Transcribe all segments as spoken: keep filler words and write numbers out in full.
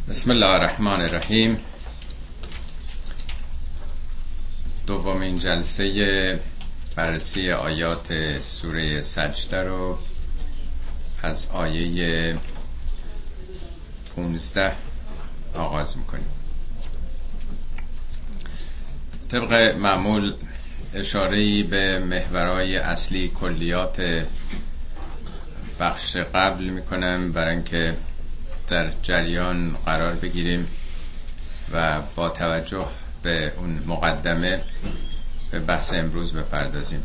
بسم الله الرحمن الرحیم. دومین جلسه بررسی آیات سوره سجده رو از آیه پونزده آغاز میکنیم. طبق معمول اشاره‌ای به محورهای اصلی کلیات بخش قبل میکنم برای اینکه در جریان قرار بگیریم و با توجه به اون مقدمه به بحث امروز بپردازیم.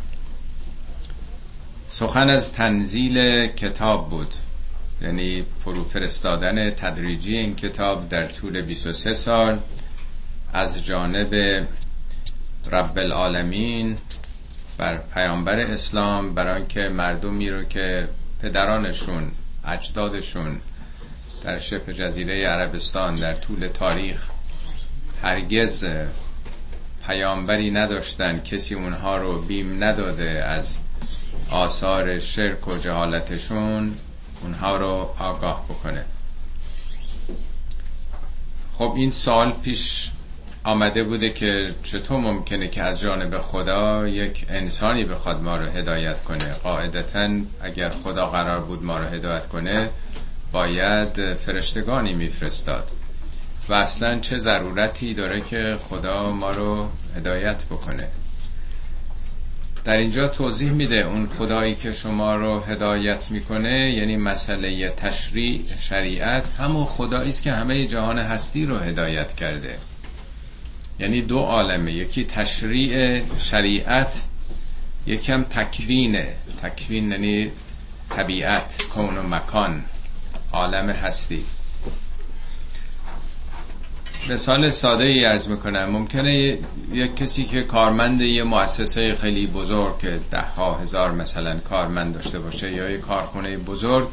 سخن از تنزیل کتاب بود، یعنی فرستادن تدریجی این کتاب در طول بیست و سه سال از جانب رب العالمین بر پیامبر اسلام، برای اینکه مردمی رو که پدرانشون اجدادشون در شبه جزیره عربستان در طول تاریخ هرگز پیامبری نداشتن، کسی اونها رو بیم نداده از آثار شرک و جهالتشون، اونها رو آگاه بکنه. خب این سال پیش آمده بوده که چطور ممکنه که از جانب خدا یک انسانی بخواد ما رو هدایت کنه. قاعدتاً اگر خدا قرار بود ما رو هدایت کنه باید فرشتگانی میفرستاد و اصلا چه ضرورتی داره که خدا ما رو هدایت بکنه. در اینجا توضیح میده اون خدایی که شما رو هدایت میکنه، یعنی مسئله تشریع شریعت، همون خدایی است که همه جهان هستی رو هدایت کرده. یعنی دو عالمه، یکی تشریع شریعت، یکم تکوینه. تکوین یعنی طبیعت، کون و مکان، عالم هستی. مثال ساده ای عرض میکنم. ممکنه یک کسی که کارمند یه مؤسسه خیلی بزرگ که ده ها هزار مثلا کارمند داشته باشه یا یه کارخونه بزرگ،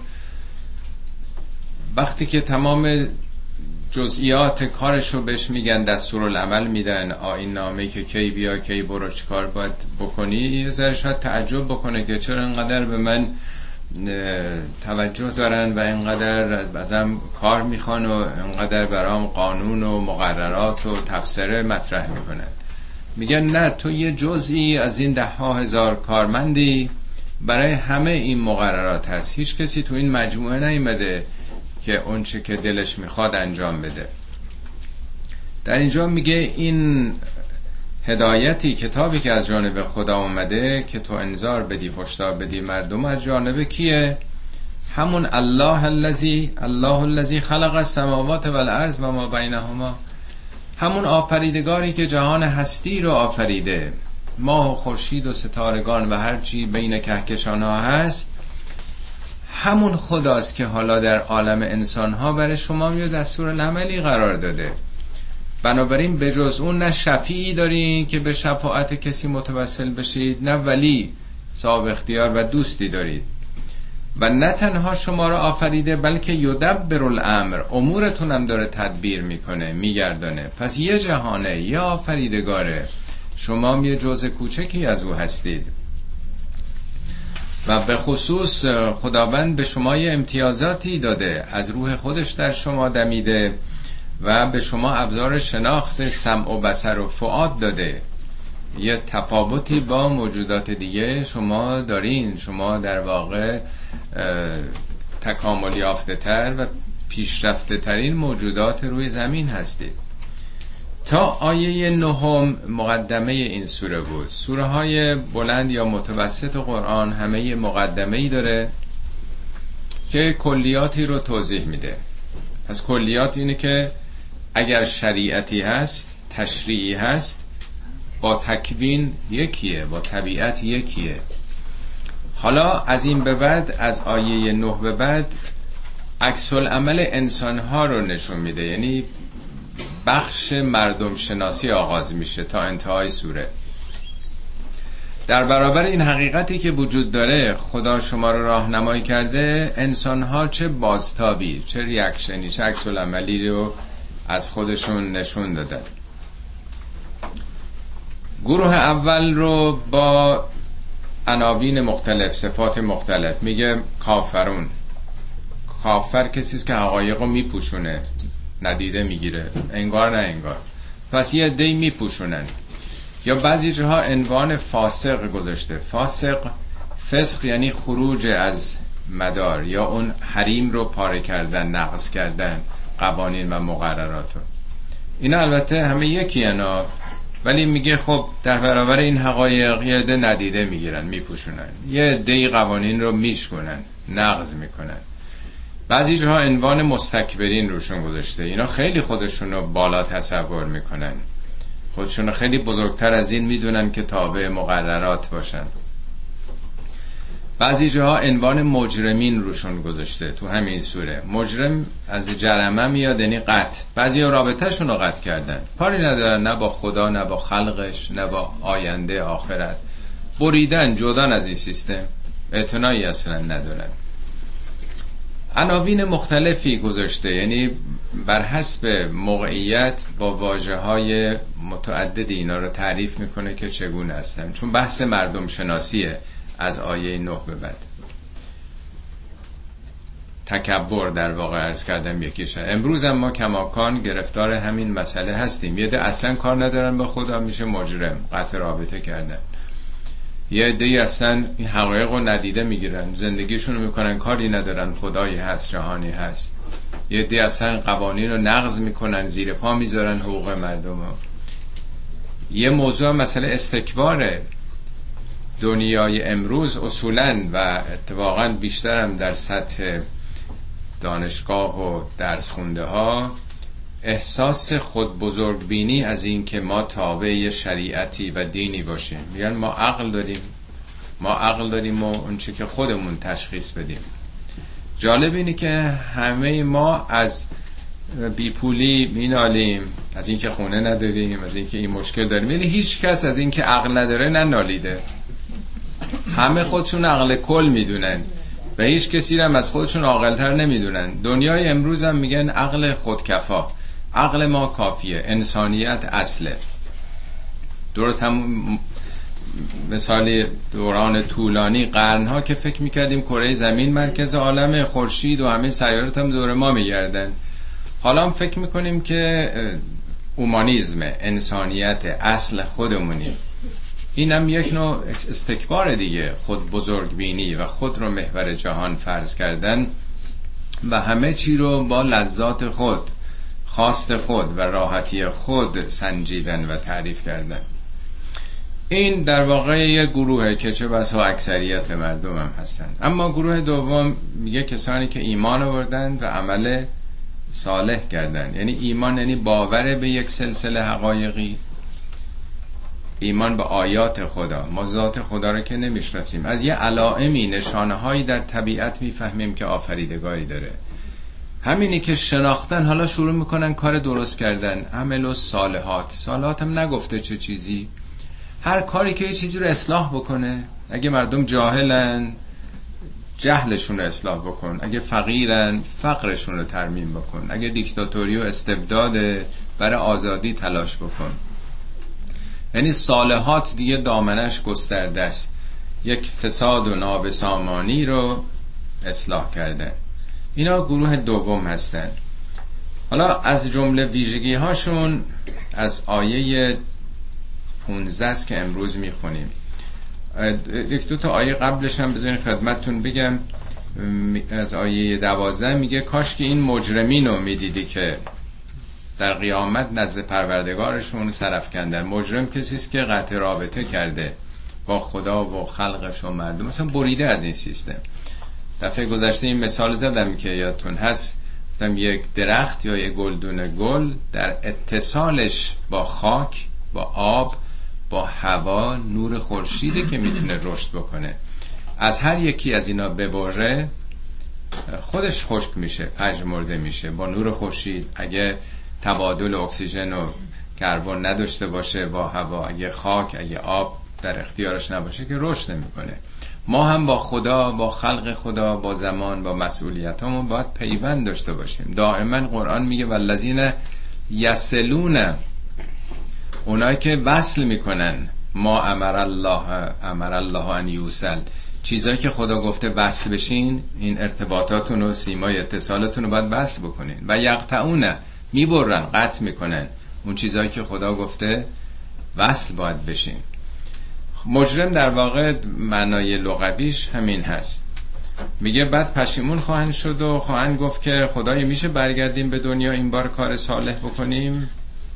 وقتی که تمام جزئیات کارشو بهش میگن، دستورالعمل میدن، آیین نامه که کی بیا کی برو چی کار باید بکنی، یه ذره شاید تعجب بکنه که چرا اینقدر به من توجه دارن و اینقدر ازم کار میخوان و اینقدر برام قانون و مقررات و تفسیر مطرح میکنن. میگن نه، تو یه جزئی از این ده ها هزار کارمندی، برای همه این مقررات هست. هیچ کسی تو این مجموعه نیومده که اون چه که دلش میخواد انجام بده. در اینجا میگه این هدایتی، کتابی که از جانب خدا اومده که تو انذار بدی، هشدار بدی مردم، از جانب کیه؟ همون الله الذی الله الذی خلق السماوات والارض و ما بینهما، همون آفریدگاری که جهان هستی رو آفریده، ماه و خورشید و ستارگان و هر چی بین کهکشان ها هست. همون خداست که حالا در عالم انسان ها برای شما یه دستورالعملی قرار داده. بنابراین به جز اون نه شفیعی دارین که به شفاعت کسی متوسل بشید، نه ولی صاحب اختیار و دوستی دارید، و نه تنها شما را آفریده بلکه یدبر الامر، امورتون هم داره تدبیر میکنه، میگردانه. پس یه جهانه، یه آفریدگاره، شما هم یه جزء کوچکی از او هستید. و به خصوص خداوند به شما یه امتیازاتی داده، از روح خودش در شما دمیده و به شما ابزار شناخت سمع و بصر و فؤاد داده. یه تفاوتی با موجودات دیگه شما دارین. شما در واقع تکامل یافته تر و پیشرفته ترین موجودات روی زمین هستید. تا آیه نهم مقدمه این سوره بود. سوره های بلند یا متوسط قرآن همه مقدمه ای داره که کلیاتی رو توضیح میده. از کلیات اینه که اگر شریعتی هست، تشریعی هست، با تکوین یکیه، با طبیعت یکیه. حالا از این به بعد، از آیه نه به بعد، عکس العمل انسانها رو نشون میده. یعنی بخش مردم شناسی آغاز میشه تا انتهای سوره. در برابر این حقیقتی که وجود داره، خدا شما رو راهنمایی کرده، انسانها چه بازتابی، چه ریاکشنی، چه عکس العملی رو از خودشون نشون دادن. گروه اول رو با عناوین مختلف، صفات مختلف میگه کافرون. کافر کسی است که حقایق رو میپوشونه، ندیده میگیره، انگار نه انگار. پس یه عده‌ای میپوشونن. یا بعضی جاها عنوان فاسق گذاشته. فاسق، فسق یعنی خروج از مدار، یا اون حریم رو پاره کردن، نقض کردن قوانین و مقررات رو. اینا البته همه یکی انا، ولی میگه خب در برابر این حقایق یه عده ندیده میگیرن، میپوشونن، یه عده قوانین رو میشکنن، نقض میکنن. بعضی جاها عنوان مستکبرین روشون گذاشته. اینا خیلی خودشون رو بالا تصور میکنن، خودشون رو خیلی بزرگتر از این میدونن که تابع مقررات باشن. بعضی جاها عنوان مجرمین روشون گذاشته. تو همین سوره مجرم از جرمه میاد، یعنی قطع. بعضی ها رابطه شون رو قطع کردن، کاری ندارن نه با خدا، نه با خلقش، نه با آینده آخرت. بریدن، جدان از این سیستم، اعتنایی اصلا ندارن. عناوین مختلفی گذاشته، یعنی بر حسب موقعیت با واژه‌های متعددی اینا رو تعریف میکنه که چگونه هستن، چون بحث مردم شناسیه. از آیه نه به بعد تکبر در واقع عرض کردم یکیشه. امروز هم ما کماکان گرفتار همین مسئله هستیم. یه ده اصلا کار ندارن به خدا، میشه مجرم، قطع رابطه کردن. یه عده‌ای اصلا این حقایق رو ندیده میگیرن، زندگیشون رو میکنن، کاری ندارن خدایی هست، جهانی هست. یه عده‌ای اصلا قوانین رو نقض میکنن، زیر پا میذارن حقوق مردم رو. یه موضوع مسئله استکباره. دنیای امروز اصولاً و اتفاقاً بیشترم در سطح دانشگاه و درس خونده ها احساس خود بزرگ بینی از این که ما تابع شریعتی و دینی باشیم. میگن ما عقل داریم، ما عقل داریم و اون چه که خودمون تشخیص بدیم. جالب اینه که همه ما از بیپولی مینالیم، از این که خونه نداریم، از این که این مشکل داریم، ولی هیچ کس از این که عقل نداره ننالیده. همه خودشون عقل کل میدونن و هیچ کسی هم از خودشون عاقل‌تر نمیدونن. دنیای امروز هم میگن عقل خودکفا، عقل ما کافیه، انسانیت اصله. درست هم مثال دوران طولانی قرنها که فکر میکردیم کره زمین مرکز عالم، خورشید و همه سیارات هم دور ما میگردن. حالا هم فکر میکنیم که اومانیزم، انسانیت اصل خودمونی. این هم یک نوع استکبار دیگه، خود بزرگ بینی و خود رو محور جهان فرض کردن و همه چی رو با لذات خود، خواست خود و راحتی خود سنجیدن و تعریف کردن. این در واقع یک گروهه که چه بسا اکثریت مردم هم هستن. اما گروه دوم میگه کسانی که ایمان آوردن و عمل صالح کردن. یعنی ایمان یعنی باور به یک سلسله حقایقی، ایمان به آیات خدا. ما ذات خدا رو که نمیشناسیم، از یه علائمی، نشانه هایی در طبیعت میفهمیم که آفریدگاری داره. همینی که شناختن حالا شروع میکنن کار درست کردن، عمل و صالحات. صالحات هم نگفته چه چیزی، هر کاری که یه چیزی رو اصلاح بکنه. اگه مردم جاهلن جهلشون رو اصلاح بکن، اگه فقیرن فقرشون رو ترمیم بکن، اگه دیکتاتوری و استبداد برای آزادی تلاش بکن. یعنی صالحات دیگه دامنش گسترده است، یک فساد و نابسامانی رو اصلاح کرده. اینا گروه دوم هستن. حالا از جمله ویژگی هاشون از آیه پونزده است که امروز میخونیم. یک دو تا آیه قبلش هم بذارین خدمتتون بگم. از آیه دوازده میگه کاش که این مجرمین رو میدیدی که در قیامت نزد پروردگارشون سرافکندن. مجرم کسی است که قطع رابطه کرده با خدا و خلقش و مردم، مثلا بریده از این سیستم. دفعه گذشته این مثال زدم که یادتون هست، گفتم یک درخت یا یک گلدون گل در اتصالش با خاک، با آب، با هوا، نور خورشیده که میتونه رشد بکنه. از هر یکی از اینا ببره خودش خشک میشه، پژمرده میشه با نور خورشید. اگه تبادل اکسیژن و کربن نداشته باشه با هوا، اگه خاک، اگه آب در اختیارش نباشه که رشد نمیکنه. ما هم با خدا، با خلق خدا، با زمان، با مسئولیتامون باید پیوند داشته باشیم. دائما قرآن میگه والذین یصلون، اونایی که وصل میکنن، ما امر الله امر الله ان یوصل، چیزایی که خدا گفته وصل بشین، این ارتباطاتون و سیمای اتصالتون رو باید وصل بکنین. و یقطعون، میبرن، قطع میکنن اون چیزایی که خدا گفته وصل باید بشیم. مجرم در واقع معنای لغویش همین هست. میگه بعد پشیمون خواهند شد و خواهند گفت که خدای میشه برگردیم به دنیا این بار کار صالح بکنیم.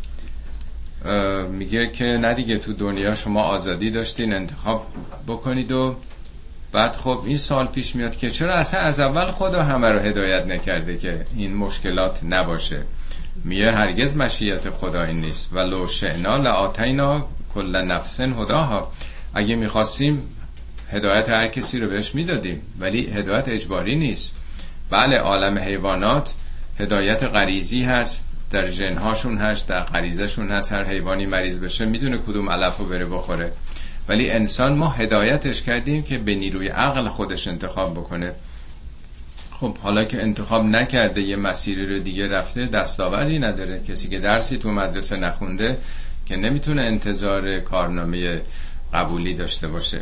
میگه که نه دیگه، تو دنیا شما آزادی داشتین انتخاب بکنید. و بعد خب این سوال پیش میاد که چرا اصلا از اول خدا همه رو هدایت نکرده که این مشکلات نباشه؟ میگه هرگز مشیت خدا این نیست. و لو شئنا لآتینا کل نفس هداها، اگه میخواستیم هدایت هر کسی رو بهش میدادیم، ولی هدایت اجباری نیست. بله عالم حیوانات هدایت غریزی هست، در ژن‌هاشون هست، در غریزه‌شون هست. هر حیوانی مریض بشه میدونه کدوم علفو بره بخوره. ولی انسان ما هدایتش کردیم که به نیروی عقل خودش انتخاب بکنه. خب حالا که انتخاب نکرده، یه مسیری رو دیگه رفته، دستاوردی نداره. کسی که درسی تو مدرسه نخونده که نمیتونه انتظار کارنامه قبولی داشته باشه.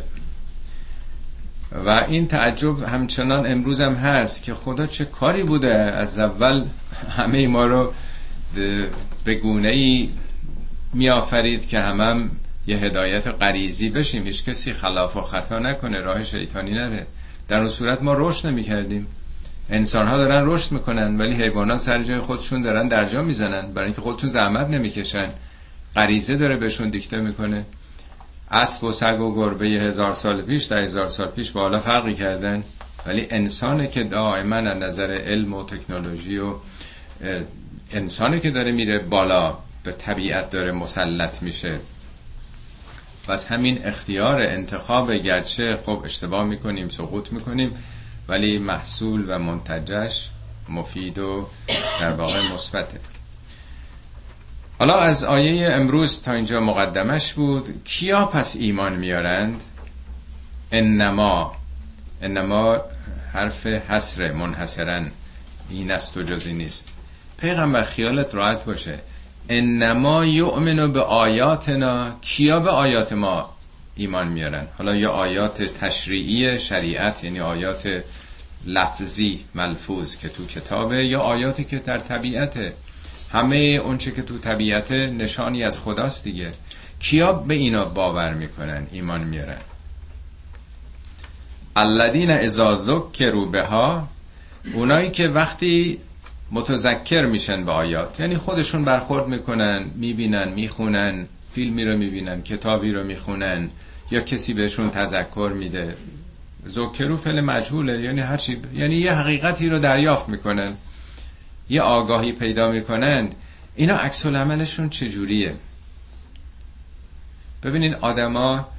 و این تعجب همچنان امروز هم هست که خدا چه کاری بوده از اول همه ما رو به گونه‌ای می آفرید که همم هم یه هدایت غریزی بشیم، هیچ کسی خلاف و خطا نکنه، راه شیطانی نره. در اون صورت ما رشد نمی کردیم. انسان ها دارن رشد میکنن ولی حیوانات سر جای خودشون دارن درجا میزنن، برای اینکه خودشون زحمت نمیکشن. غریزه داره بهشون دیکته میکنه. اسب و سگ و گربه هزار سال پیش در هزار سال پیش با حالا فرقی کردن، ولی انسانه که دائما از نظر علم و تکنولوژی و انسانه که داره میره بالا، به طبیعت داره مسلط میشه. پس همین اختیار انتخاب، گرچه خب اشتباه میکنیم، سقوط میکنیم، ولی محصول و منتجش مفید و در واقع مثبته. حالا از آیه امروز تا اینجا مقدمش بود. کیا پس ایمان میارند؟ انما، انما حرف حصر، منحصرن، این است و جزی نیست. پیغمبر خیالت راحت باشه، انما یؤمنو به آیاتنا، کیا به آیات ما ایمان میارن؟ حالا یا آیات تشریعی شریعت، یعنی آیات لفظی ملفوظ که تو کتابه، یا آیاتی که در طبیعته. همه اونچه که تو طبیعت نشانی از خداست دیگه. کیا به اینا باور میکنن، ایمان میارن؟ الذین اذا ذکروا بها، اونایی که وقتی متذکر میشن به آیات، یعنی خودشون برخورد میکنن، میبینن، میخونن، فیلمی رو میبینن، کتابی رو میخونن، یا کسی بهشون تذکر میده. ذکروا فعل مجهوله، یعنی هر چی، یعنی یه حقیقتی رو دریافت میکنن، یه آگاهی پیدا میکنن. اینا عکس العملشون چجوریه؟ ببینین آدما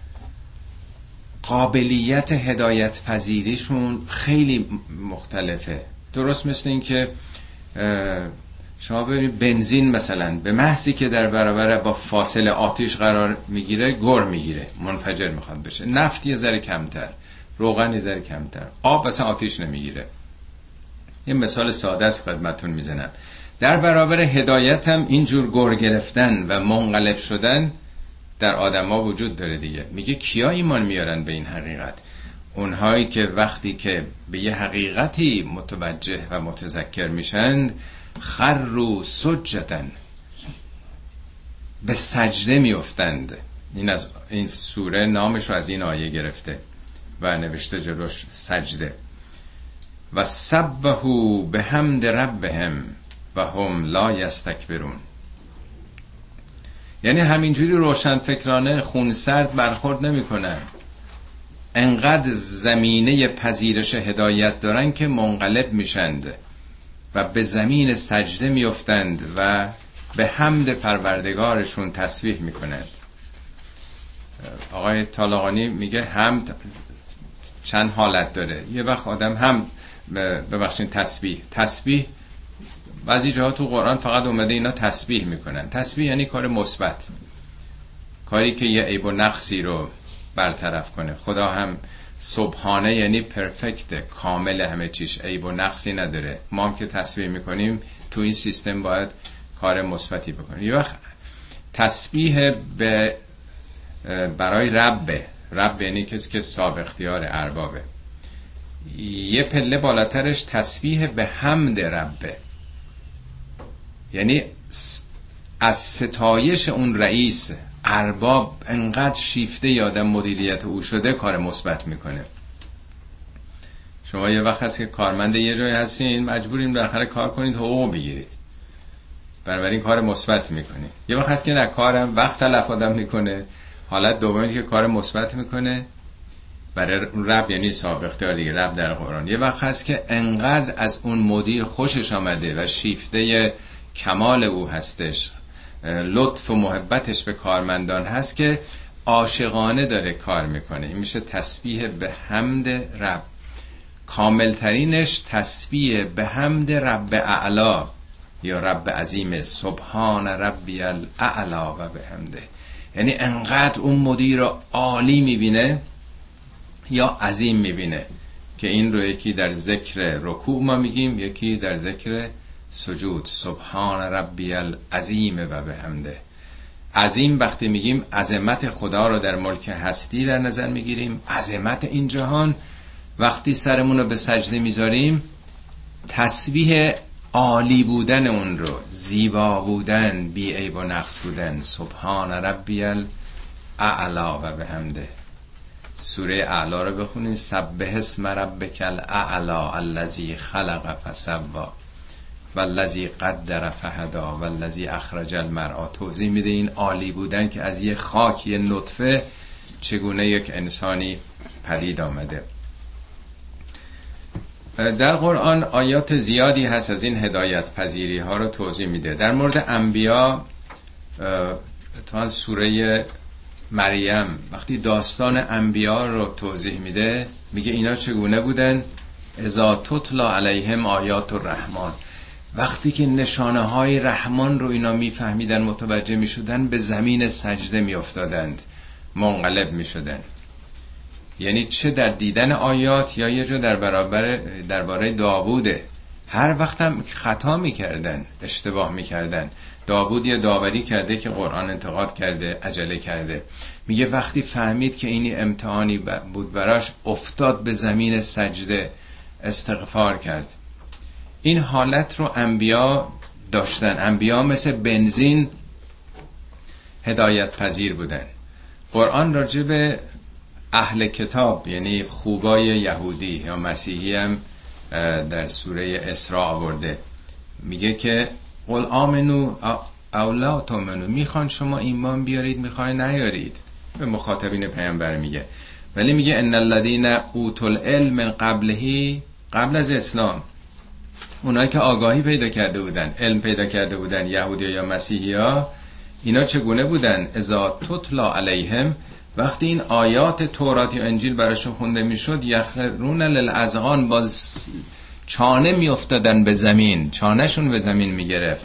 قابلیت هدایت پذیریشون خیلی مختلفه. درست مثل این که شما ببینید بنزین مثلا به محضی که در برابر با فاصله آتش قرار میگیره گر میگیره، منفجر میخواد بشه. نفت یه ذره کمتر، روغن یه ذره کمتر، آب مثلا آتش نمیگیره. یه مثال ساده است خدمتتون میزنم. در برابر هدایت هم اینجور گر گرفتن و منقلب شدن در آدما وجود داره دیگه. میگه کیا ایمان میارن به این حقیقت؟ اونهایی که وقتی که به یه حقیقتی متوجه و متذکر میشن، خروا سجدا، به سجده میافتند. این از این سوره نامشو از این آیه گرفته و نوشته جلوش سجده. و سبحوا بحمد ربهم و هم لا یستکبرون. یعنی همینجوری روشن فکرانه خون سرد برخورد نمی کنن، انقدر زمینه پذیرش هدایت دارن که منقلب میشند و به زمین سجده میافتند و به حمد پروردگارشون تسبیح میکنند. آقای طالقانی میگه حمد چند حالت داره. یه وقت آدم هم ببخشید تسبیح تسبیح بعضی جاها تو قرآن فقط اومده اینا تسبیح میکنن. تسبیح یعنی کار مثبت، کاری که یه عیب و نقصی رو برطرف کنه. خدا هم سبحانه یعنی پرفکت، کامل، همه چیز عیب و نقصی نداره. ما هم که تسبیح میکنیم تو این سیستم باید کار مثبتی بکنیم. یه وقت تسبیح به برای رب، رب یعنی کسی که صاحب اختیار، اربابه. یه پله بالاترش تسبیح به حمد ربه. یعنی از ستایش اون رئیس ارباب انقدر شیفته یادم مدیریت او شده کار مثبت میکنه. شما یه وقت هست که کارمند یه جای هستین مجبورین بالاخره کار کنید حقوق بگیرید، بنابراین کار مثبت میکنید. یه وقت هست که نه کارم وقت تلف آدم میکنه، حالت دومی که کار مثبت میکنه برای رب، یعنی صاحب اختیار دیگه، رب در قرآن. یه وقت هست که انقدر از اون مدیر خوشش آمده و شیفته کمال او هستش، لطف و محبتش به کارمندان هست که عاشقانه داره کار میکنه. این میشه تسبیح به حمد رب. کاملترینش تسبیح به حمد رب اعلا یا رب عظیم، سبحان ربی الاعلا و به حمده. یعنی انقدر اون مدیر رو عالی میبینه یا عظیم میبینه که این رو یکی در ذکر رکوع ما میگیم، یکی در ذکر سجود، سبحان ربی العظیم و به حمده. عظیم وقتی میگیم عظمت خدا رو در ملک هستی در نظر میگیریم، عظمت این جهان. وقتی سرمون رو به سجده میذاریم تسبیح عالی بودن اون رو، زیبا بودن، بی عیب و نقص بودن، سبحان ربی الاعلا و به حمده. سوره اعلا رو بخونید، سبح اسم ربک الاعلا الذی خلق فسوی والذی قدر فهدی والذی اخرج المرعی. توضیح میده این عالی بودن که از یه خاک، یه نطفه، چگونه یک انسانی پدید آمده. در قرآن آیات زیادی هست از این هدایت پذیری ها رو توضیح میده. در مورد انبیا تا سوره مریم وقتی داستان انبیا رو توضیح میده میگه اینا چگونه بودن؟ اذا تتلا علیهم آیات الرحمن، وقتی که نشانه های رحمان رو اینا میفهمیدن، متوجه میشدن، به زمین سجده میافتادند، منقلب میشدن. یعنی چه در دیدن آیات یا یه جا در برابر درباره داووده، هر وقت هم خطا میکردن، اشتباه میکردن. داوود یه داوری کرده که قرآن انتقاد کرده، عجله کرده. میگه وقتی فهمید که اینی امتحانی بود براش، افتاد به زمین سجده، استغفار کرد. این حالت رو انبیا داشتن. انبیا مثل بنزین هدایت پذیر بودن. قرآن راجع به اهل کتاب یعنی خوبای یهودی یا مسیحی هم در سوره اسراء آورده. میگه که قل آمنو او لا تؤمنو، میخوان شما ایمان بیارید میخوان نیارید، به مخاطبین پیامبر میگه. ولی میگه ان الذين اوتوا العلم من قبله، قبل از اسلام، اونایی که آگاهی پیدا کرده بودن، علم پیدا کرده بودن، یهودی یا مسیحی ها، اینا چگونه بودن؟ اذا تتلا علیهم، وقتی این آیات تورات و انجیل براشون خونده میشد، یخرون للاذقان، با چانه میافتادن به زمین، چانهشون به زمین میگرفت.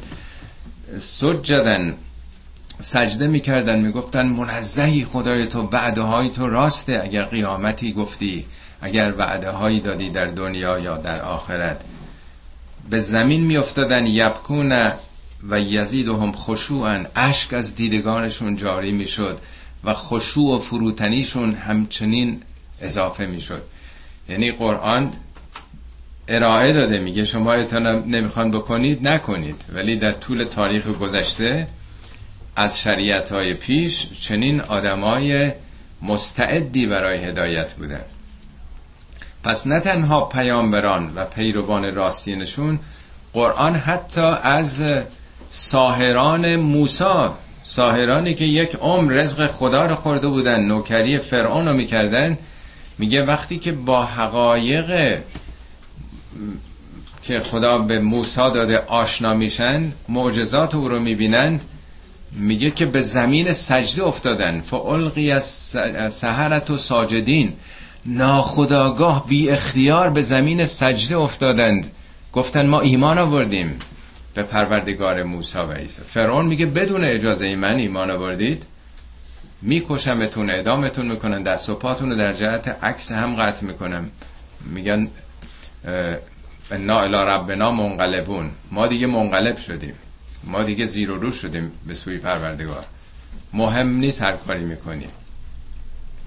سجدن، سجده میکردن، میگفتن منزهی خدای تو، وعده های تو راسته، اگر قیامتی گفتی، اگر وعده هایی دادی در دنیا یا در آخرت. به زمین میافتادن، یبکون و یزیدهم خشوعا، اشک از دیدگانشون جاری میشد و خشوع و فروتنیشون همچنین اضافه میشد. یعنی قرآن ارائه داده، میگه شما اتنا نمیخوان بکنید نکنید، ولی در طول تاریخ گذشته از شریعت‌های پیش چنین آدمای مستعدی برای هدایت بودن. پس نه تنها پیامبران و پیروان راستینشون، قرآن حتی از ساحران موسی، ساحرانی که یک عمر رزق خدا رو خورده بودن، نوکری فرعون رو میکردن، میگه وقتی که با حقایق که خدا به موسی داده آشنا میشن، معجزات او رو میبینن، میگه که به زمین سجده افتادن. فالقی السحرة و ساجدین، ناخودآگاه بی اختیار به زمین سجده افتادند، گفتن ما ایمان آوردیم به پروردگار موسی و عیسی. فرعون میگه بدون اجازه من ایمان آوردید، میکشمتون، اعدامتون میکنن، دست و پاتون رو در جهت عکس هم قطع میکنم. میگن انا الی ربنا منقلبون، ما دیگه منقلب شدیم، ما دیگه زیر و رو شدیم به سوی پروردگار، مهم نیست هر کاری میکنیم.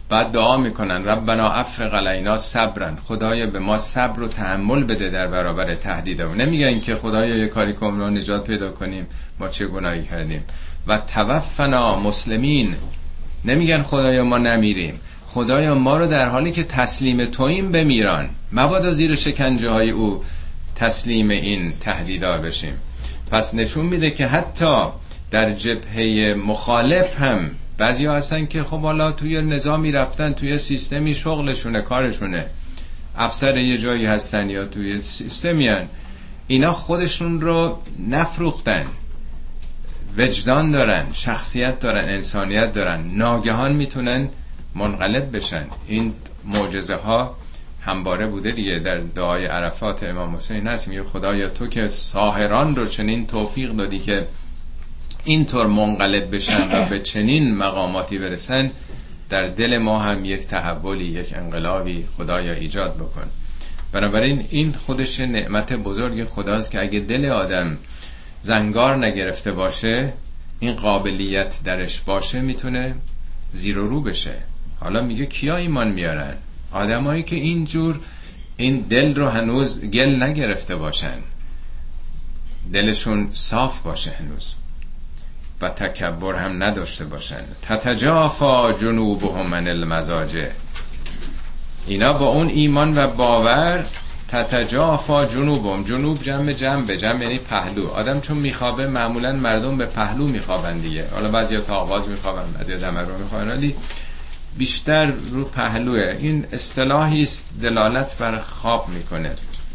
بعد دعا میکنن ربنا افرغ علینا صبرا، خدایا به ما صبر و تحمل بده در برابر تهدیدمون. نمیگن که خدایا یه کاری کن ما نجات پیدا کنیم، ما چه گناهی کردیم. و توفنا مسلمین، نمیگن خدایا ما نمیریم، خدایا ما رو در حالی که تسلیم توییم بمیران، مبادا زیر شکنجه های او تسلیم این تهدیدا بشیم. پس نشون میده که حتی در جبهه مخالف هم بعضی ها هستن که خب حالا توی نظامی رفتن، توی سیستمی شغلشونه، کارشونه، افسر یه جایی هستن یا توی سیستمی هن. اینا خودشون رو نفروختن، وجدان دارن، شخصیت دارن، انسانیت دارن، ناگهان میتونن منقلب بشن. این معجزه ها همباره بوده دیگه. در دعای عرفات امام حسین هست میگه خدایا تو که ساحران رو چنین توفیق دادی که اینطور منقلب بشن و به چنین مقاماتی برسن، در دل ما هم یک تحولی، یک انقلابی خدایا ایجاد بکن. بنابراین این خودش نعمت بزرگ خداست که اگه دل آدم زنگار نگرفته باشه، این قابلیت درش باشه، میتونه زیر و رو بشه. حالا میگه کیا ایمان میارن؟ آدمایی که اینجور این دل رو هنوز گل نگرفته باشن، دلشون صاف باشه هنوز و تکبر هم نداشته باشن. تتجافا جنوبهم عن المضاجع، اینا با اون ایمان و باور تتجافا جنوبهم، جنوب جمع جنبه، جمع یعنی پهلو. آدم چون میخوابه معمولا مردم به پهلو میخوابن دیگه، حالا بعضیا تا آغاز میخوابن، بعضیا دمر رو میخوابن، ولی بیشتر رو پهلوه. این اصطلاحی است دلالت بر خواب میکنه.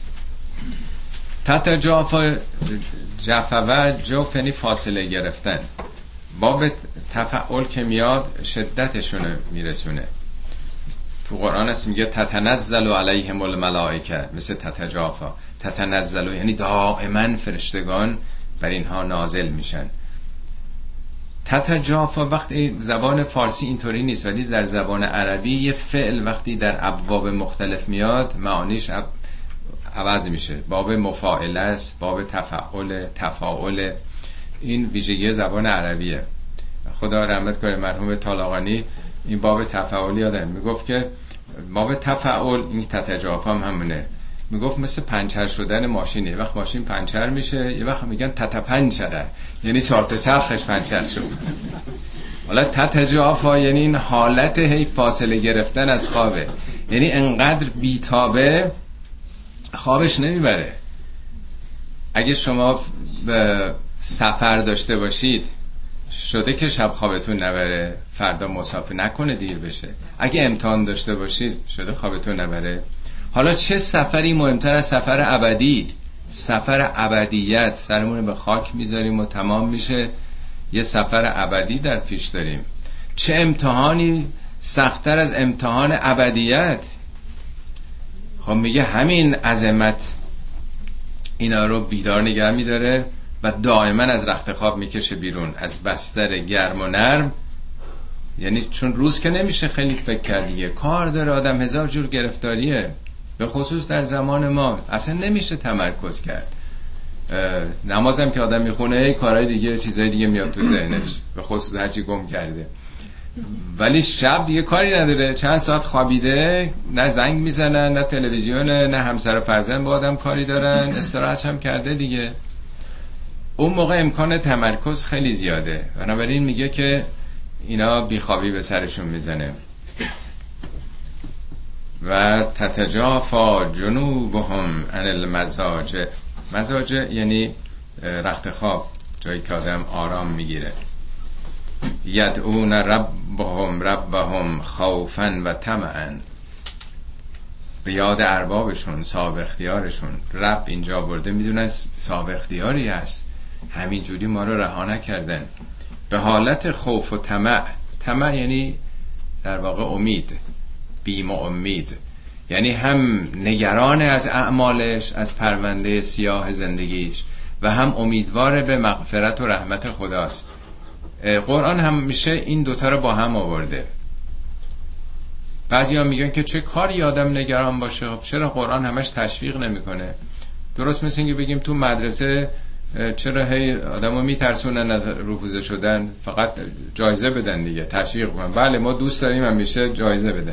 تتجافا جفوه، جوف یعنی فاصله گرفتن. باب تفعول که میاد شدتشون میرسونه. تو قرآن است میگه تتنزل علیهم الملائکه، مثل تتجافا. تتنزل یعنی دائما فرشتگان بر اینها نازل میشن. تتجافا وقتی زبان فارسی اینطوری نیست، ولی در زبان عربی یه فعل وقتی در ابواب مختلف میاد معانیش عوض میشه. باب مفاعله است، باب تفعول، تفاعل. این ویژگی زبان عربیه. خدا رحمت کنه مرحوم طالاقانی این باب تفاعل یادم میگفت که باب تفاعل این تتجافا هم همونه. میگفت مثل پنچر شدن ماشینه، یه وقت ماشین پنچر میشه، یه وقت میگن تتپنچره، یعنی چهار تا چرخش پنچر شد. حالا تتجافا یعنی این حالت هی فاصله گرفتن از خوابه، یعنی انقدر بیتابه خوابش نمیبره. اگه شما سفر داشته باشید شده که شب خوابتون نبره، فردا مسافر نکنه دیر بشه. اگه امتحان داشته باشید شده خوابتون نبره. حالا چه سفری مهمتر از سفر ابدی؟ سفر ابدیت، سرمون به خاک میذاریم و تمام میشه، یه سفر ابدی در پیش داریم. چه امتحانی سخت‌تر از امتحان ابدیت؟ خب میگه همین عظمت اینا رو بیدار نگه میداره و دائما از رخت خواب میکشه بیرون، از بستر گرم و نرم. یعنی چون روز که نمیشه خیلی فکر کرد دیگه، کار داره آدم، هزار جور گرفتاریه، به خصوص در زمان ما اصلا نمیشه تمرکز کرد. نمازم که آدم میخونه کارهای دیگه، چیزای دیگه میاد تو ذهنش، به خصوص هرچی گم کرده. ولی شب دیگه کاری نداره، چند ساعت خوابیده، نه زنگ میزنن، نه تلویزیون، نه همسر و فرزند با آدم کاری دارن، استراحت هم کرده دیگه. اون موقع امکان تمرکز خیلی زیاده. بنابراین میگه که اینا بیخوابی به سرشون میزنه. و تتجافا جنوبهم عن المضاجع، مضاجع یعنی رخت خواب، جایی که آدم آرام میگیره. یدعون ربهم ربهم خوفا و طمعا، به یاد اربابشون، صاحب اختیارشون. رب اینجا برده، میدونن صاحب اختیاری هست، همینجوری ما رو رها نکردن. به حالت خوف و طمع. طمع یعنی در واقع امید، بیم و امید، یعنی هم نگران از اعمالش، از پرونده سیاه زندگیش، و هم امیدوار به مغفرت و رحمت خداست. قرآن هم میشه این دوتا رو با هم آورده. بعضی ها میگن که چه کاری آدم نگران باشه، چرا قرآن همش تشویق نمیکنه؟ درست مثل اینکه بگیم تو مدرسه چرا هی آدمو میترسونن از رفوزه شدن؟ فقط جایزه بدن دیگه، تشویق کنن. بله ما دوست داریم همیشه جایزه بدن،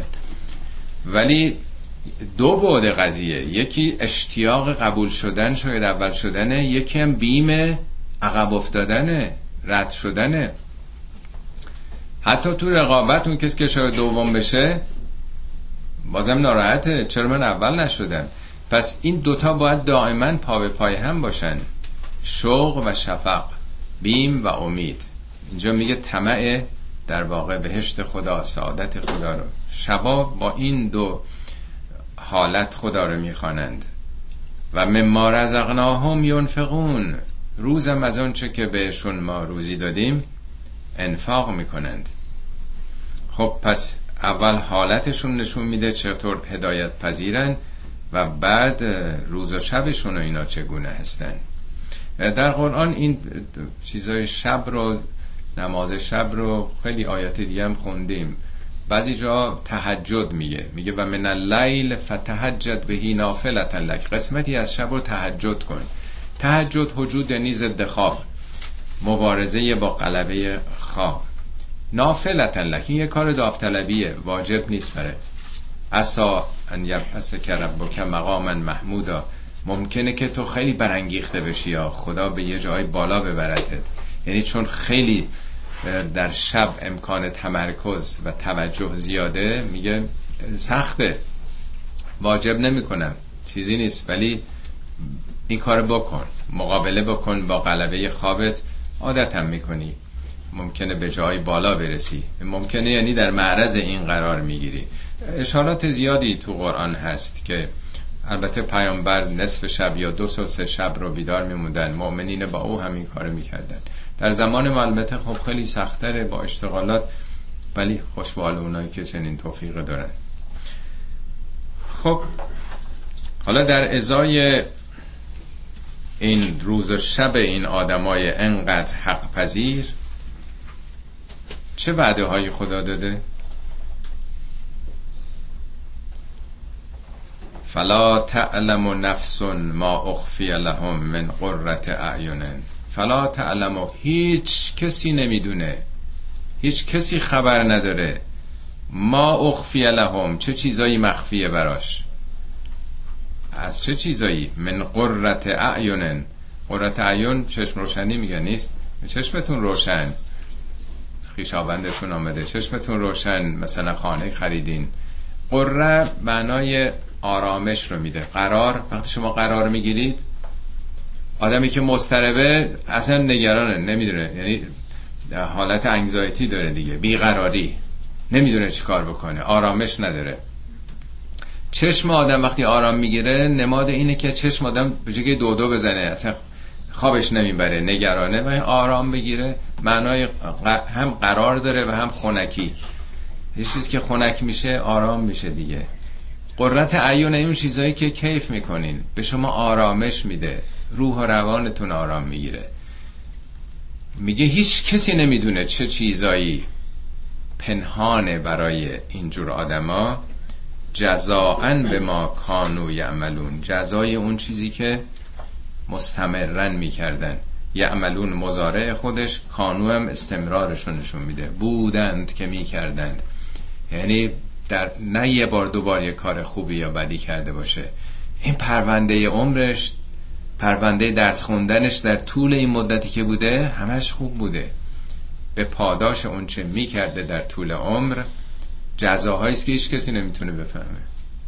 ولی دو بعد قضیه، یکی اشتیاق قبول شدن، شاید اول شدنه، یکی هم بیم عقب افتادنه، رد شدنه. حتی تو رقابت اون کسی که شاید دوم بشه بازم ناراحته، چرا من اول نشدم؟ پس این دوتا باید دائما پا به پای هم باشن، شوق و شفق، بیم و امید. اینجا میگه طمع در واقع بهشت خدا، سعادت خدا رو شباب با این دو حالت خدا رو میخوانند. و مما رزقناهم ینفقون، روزم از اون چه که بهشون ما روزی دادیم انفاق میکنند. خب پس اول حالتشون نشون میده چطور هدایت پذیرن و بعد روز و شبشون و اینا چگونه هستن. در قرآن این چیزای شب رو، نماز شب رو خیلی آیات دیگه هم خوندیم. بعضی جا تهجد میگه میگه و من اللیل فتهجد بهی نافلة لک، قسمتی از شب رو تهجد کن. تهجد حجود یعنی ضد خواب، مبارزه با غلبه خواب. نافلة لک این یه کار داوطلبیه، واجب نیست برات. عسا ان یبعثک ربک مقاما محمودا، ممکنه که تو خیلی برانگیخته بشی یا خدا به یه جای بالا ببرتت، یعنی چون خیلی در شب امکان تمرکز و توجه زیاده، میگه سخته، واجب نمی کنم، چیزی نیست، ولی این کار بکن، مقابله بکن با غلبه خوابت، عادت هم میکنی، ممکنه به جای بالا برسی، ممکنه یعنی در معرض این قرار میگیری. اشارات زیادی تو قرآن هست که البته پیامبر نصف شب یا دو ثلث شب رو بیدار میموندن، مؤمنین با او همین کارو میکردن. در زمان ما البته خب خیلی سخت‌تره با اشتغالات، ولی خوشبال اونایی که چنین توفیق دارن. خب حالا در ازای این روز و شب این آدمای انقدر حق پذیر چه وعده های خدا داده؟ فلا تعلم نفس ما اخفی لهم من قرة اعین. فلا تعلم، هیچ کسی نمیدونه، هیچ کسی خبر نداره، ما اخفی لهم، چه چیزایی مخفیه براش. از چه چیزایی؟ من قرة اعین. قرة اعین چشم روشنی میگن، نیست؟ چشمتون روشن، خویشاوندتون آمده، چشمتون روشن، مثلا خانه خریدین. قرة معنای آرامش رو میده، قرار. وقتی شما قرار میگیرید، آدمی که مضطربه اصلا نگرانه، نمیدونه، یعنی حالت انگزایتی داره دیگه، بیقراری، نمیدونه چی کار بکنه، آرامش نداره. چشم آدم وقتی آرام میگیره نماد اینه که چشم آدم به جای دو دو بزنه، اصلا خوابش نمیبره، نگرانه، و آرام بگیره معنای هم قرار داره و هم خنکی. هیچ چیز که خنک میشه آرام میشه دیگه. قرة اعین اون چیزایی که کیف میکنین، به شما آرامش میده، روح و روانتون آرام میگیره. میگه هیچ کسی نمیدونه چه چیزایی پنهانه برای اینجور آدما، جزاءً به ما کانوا یعملون، جزای اون چیزی که مستمرن میکردن. یعملون مضارع خودش، کانو هم استمرارشون نشون میده، بودند که میکردند، یعنی در نه یه بار دو بار یه کار خوبی یا بدی کرده باشه. این پرونده عمرش، پرونده درس خوندنش در طول این مدتی که بوده همش خوب بوده، به پاداش اون چه میکرده در طول عمر جزاهاییست که هیچ کسی نمیتونه بفهمه.